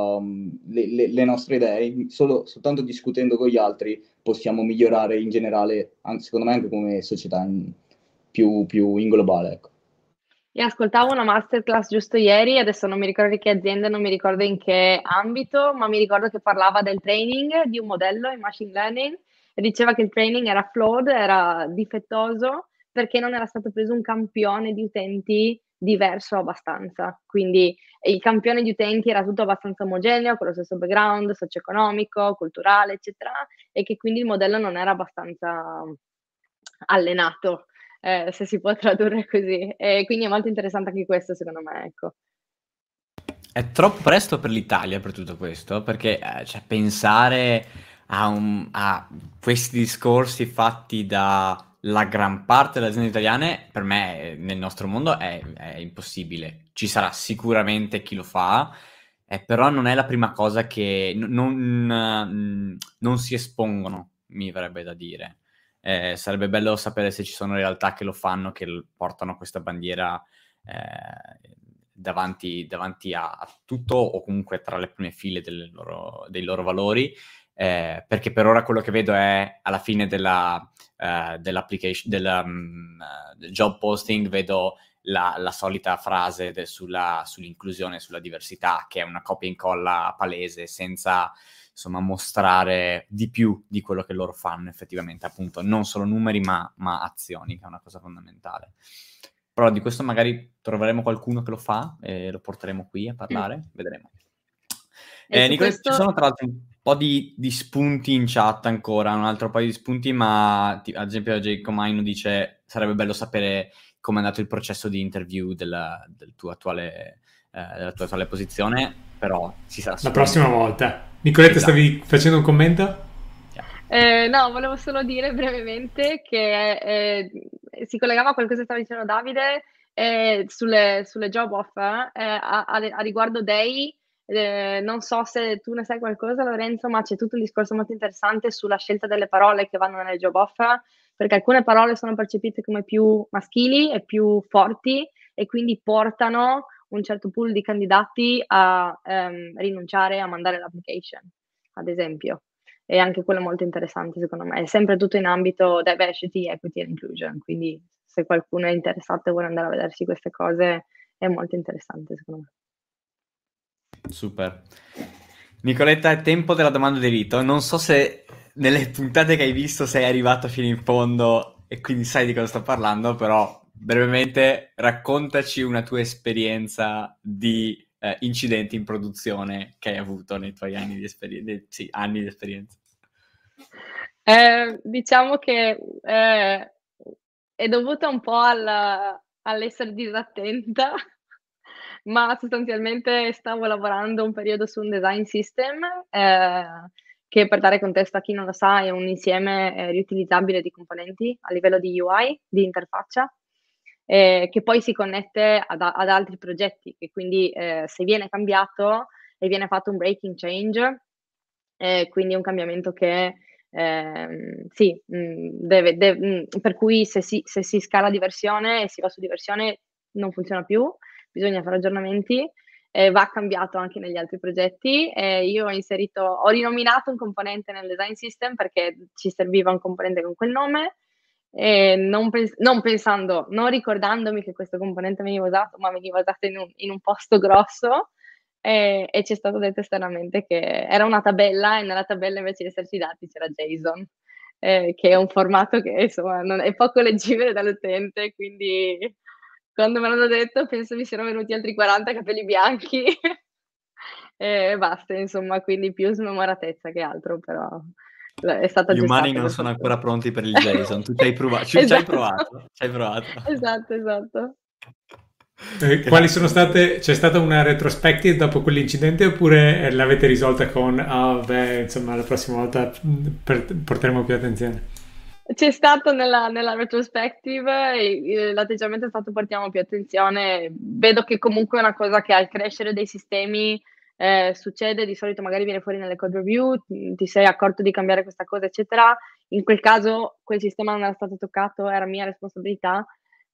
le nostre idee. Soltanto discutendo con gli altri possiamo migliorare in generale, secondo me anche come società più in globale, ecco.
Io ascoltavo una masterclass giusto ieri, adesso non mi ricordo che azienda, non mi ricordo in che ambito, ma mi ricordo che parlava del training di un modello in machine learning e diceva che il training era flawed, era difettoso, perché non era stato preso un campione di utenti diverso abbastanza. Quindi il campione di utenti era tutto abbastanza omogeneo, con lo stesso background socio-economico, culturale, eccetera, e che quindi il modello non era abbastanza allenato, se si può tradurre così. E quindi è molto interessante anche questo, secondo me, ecco.
È troppo presto per l'Italia per tutto questo, perché cioè, pensare a questi discorsi fatti dalla gran parte delle aziende italiane, per me nel nostro mondo è impossibile. Ci sarà sicuramente chi lo fa, però non è la prima cosa che non si espongono, mi verrebbe da dire. Sarebbe bello sapere se ci sono realtà che lo fanno, che portano questa bandiera davanti a tutto, o comunque tra le prime file dei loro valori, perché per ora quello che vedo è alla fine dell'application, del job posting, vedo la solita frase sull'inclusione, sulla diversità, che è una copia e incolla palese, senza insomma mostrare di più di quello che loro fanno effettivamente, appunto non solo numeri ma azioni, che è una cosa fondamentale. Però di questo magari troveremo qualcuno che lo fa e lo porteremo qui a parlare, vedremo. Nicoletta, ci sono tra l'altro un po' di spunti in chat ancora, un altro paio di spunti, ma ad esempio Jacob Maino dice sarebbe bello sapere come è andato il processo di interview della tua attuale posizione, però ci sarà
la prossima volta. Nicoletta, esatto. Stavi facendo un commento?
No, volevo solo dire brevemente che si collegava a qualcosa che stava dicendo Davide sulle job offer a riguardo dei non so se tu ne sai qualcosa, Lorenzo, ma c'è tutto un discorso molto interessante sulla scelta delle parole che vanno nelle job offer, perché alcune parole sono percepite come più maschili e più forti e quindi portano un certo pool di candidati a rinunciare a mandare l'application, ad esempio. E anche quello è molto interessante, secondo me. È sempre tutto in ambito diversity, equity and inclusion, quindi se qualcuno è interessato e vuole andare a vedersi queste cose è molto interessante, secondo me.
Super. Nicoletta, è tempo della domanda di rito. Non so se nelle puntate che hai visto sei arrivato fino in fondo e quindi sai di cosa sto parlando, però brevemente raccontaci una tua esperienza di incidenti in produzione che hai avuto nei tuoi anni di esperienza.
Diciamo che è dovuta un po' all'essere disattenta, ma sostanzialmente stavo lavorando un periodo su un design system che, per dare contesto a chi non lo sa, è un insieme riutilizzabile di componenti a livello di UI, di interfaccia, che poi si connette ad altri progetti, che quindi se viene cambiato e viene fatto un breaking change, quindi un cambiamento che per cui se si scala di versione e si va su di versione non funziona più, bisogna fare aggiornamenti, va cambiato anche negli altri progetti. Io ho rinominato un componente nel design system perché ci serviva un componente con quel nome, non ricordandomi che questo componente veniva usato, ma veniva usato in un posto grosso, e ci è stato detto esternamente che era una tabella e nella tabella invece di esserci dati c'era JSON, che è un formato che insomma è poco leggibile dall'utente, quindi quando me l'hanno detto penso mi siano venuti altri 40 capelli bianchi e basta, insomma, quindi più smemoratezza che altro, però è stato
gli umani non sono ancora pronti per il JSON. Tu ci hai provato, ci hai provato.
Esatto.
Quali sono state? C'è stata una retrospective dopo quell'incidente oppure l'avete risolta con insomma la prossima volta porteremo più attenzione?
C'è stato nella retrospective l'atteggiamento è stato portiamo più attenzione. Vedo che comunque è una cosa che al crescere dei sistemi succede, di solito magari viene fuori nelle code review, ti sei accorto di cambiare questa cosa eccetera. In quel caso quel sistema non era stato toccato, era mia responsabilità,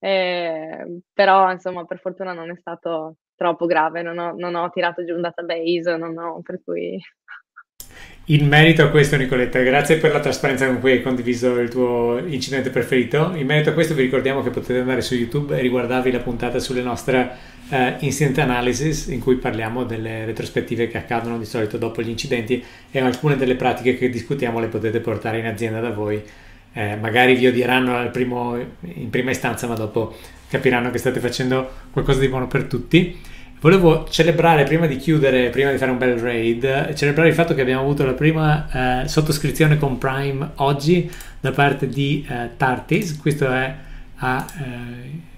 però insomma per fortuna non è stato troppo grave, non ho tirato giù un database, per cui...
In merito a questo, Nicoletta, grazie per la trasparenza con cui hai condiviso il tuo incidente preferito. In merito a questo vi ricordiamo che potete andare su YouTube e riguardarvi la puntata sulle nostre incident analysis, in cui parliamo delle retrospettive che accadono di solito dopo gli incidenti, e alcune delle pratiche che discutiamo le potete portare in azienda da voi. Magari vi odieranno in prima istanza, ma dopo capiranno che state facendo qualcosa di buono per tutti. Volevo celebrare, prima di chiudere, prima di fare un bel raid, celebrare il fatto che abbiamo avuto la prima sottoscrizione con Prime oggi da parte di Tartis. Questo è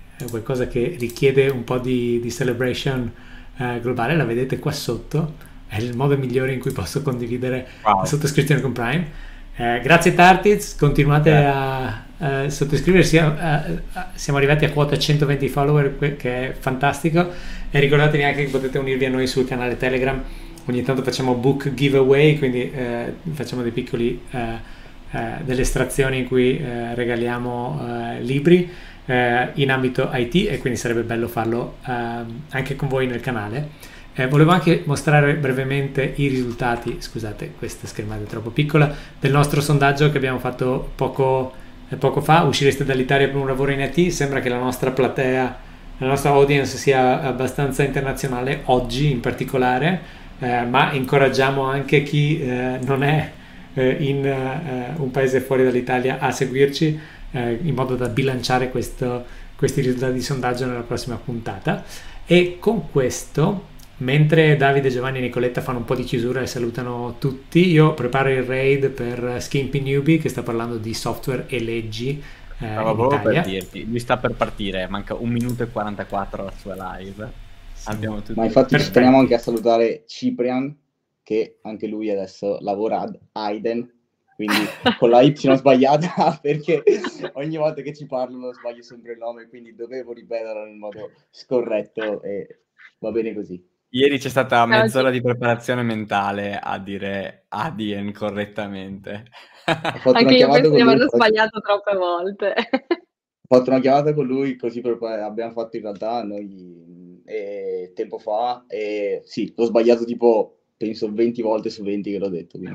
qualcosa che richiede un po' di celebration globale, la vedete qua sotto. è il modo migliore in cui posso condividere
Wow.
la sottoscrizione con Prime. Grazie Tartiz, continuate a sottoscriversi, siamo arrivati a quota 120 follower, che è fantastico, e ricordatevi anche che potete unirvi a noi sul canale Telegram. Ogni tanto facciamo book giveaway, quindi facciamo dei piccoli delle estrazioni in cui regaliamo libri in ambito IT, e quindi sarebbe bello farlo anche con voi nel canale. Volevo anche mostrare brevemente i risultati, scusate questa schermata è troppo piccola, del nostro sondaggio che abbiamo fatto poco fa. Uscireste dall'Italia per un lavoro in IT? Sembra che la nostra platea, la nostra audience sia abbastanza internazionale oggi in particolare, ma incoraggiamo anche chi non è in un paese fuori dall'Italia a seguirci, in modo da bilanciare questi risultati di sondaggio nella prossima puntata. E con questo, mentre Davide, Giovanni e Nicoletta fanno un po' di chiusura e salutano tutti, io preparo il raid per Skimpy Newbie, che sta parlando di software e leggi
Stavo
in
proprio
Italia.
per dirti, lui sta per partire, manca 1 minuto e 44 alla sua live. Abbiamo tutti...
Ma infatti ci
Perfetto.
teniamo anche a salutare Ciprian, che anche lui adesso lavora ad Aiden, quindi con la Y sbagliata, perché ogni volta che ci parlo sbaglio sempre il nome, quindi dovevo ripeterlo nel modo scorretto e va bene così.
Ieri c'è stata mezz'ora
sì.
di preparazione mentale a dire Adien correttamente.
Ho fatto
Anche
una
io
chiamata
penso
con
di
lui,
averlo sbagliato troppe volte.
ho fatto una chiamata con lui, così abbiamo fatto in realtà noi tempo fa, e sì, l'ho sbagliato tipo, penso 20 volte su 20 che l'ho detto, quindi.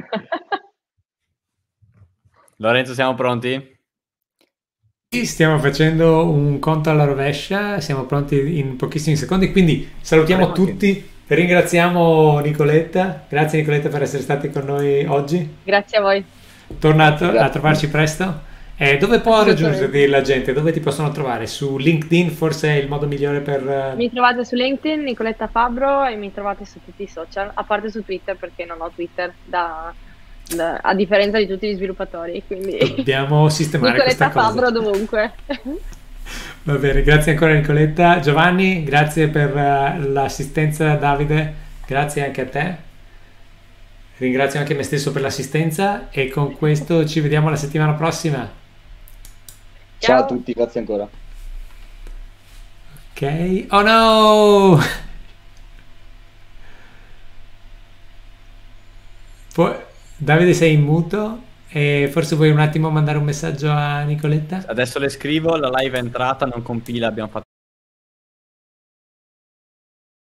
Lorenzo, siamo pronti?
Sì, stiamo facendo un conto alla rovescia, siamo pronti in pochissimi secondi, quindi salutiamo tutti, ringraziamo Nicoletta, grazie Nicoletta per essere stati con noi oggi,
Grazie a voi.
torna a
Grazie.
trovarci presto. Dove può
Assolutamente.
raggiungerti la gente? Dove ti possono trovare? Su LinkedIn forse è il modo migliore per...
Mi trovate su LinkedIn, Nicoletta Fabbro, e mi trovate su tutti i social, a parte su Twitter, perché non ho Twitter, a differenza di tutti gli sviluppatori, quindi
Dobbiamo sistemare questa
Nicoletta
cosa.
Fabbro dovunque.
Va bene, grazie ancora Nicoletta. Giovanni, grazie per l'assistenza. Davide, grazie anche a te. Ringrazio anche me stesso per l'assistenza, e con questo ci vediamo la settimana prossima.
Ciao a tutti, grazie ancora.
Ok. Oh no! Davide, sei in muto, e forse vuoi un attimo mandare un messaggio a Nicoletta?
Adesso le scrivo, la live è entrata, non compila, abbiamo fatto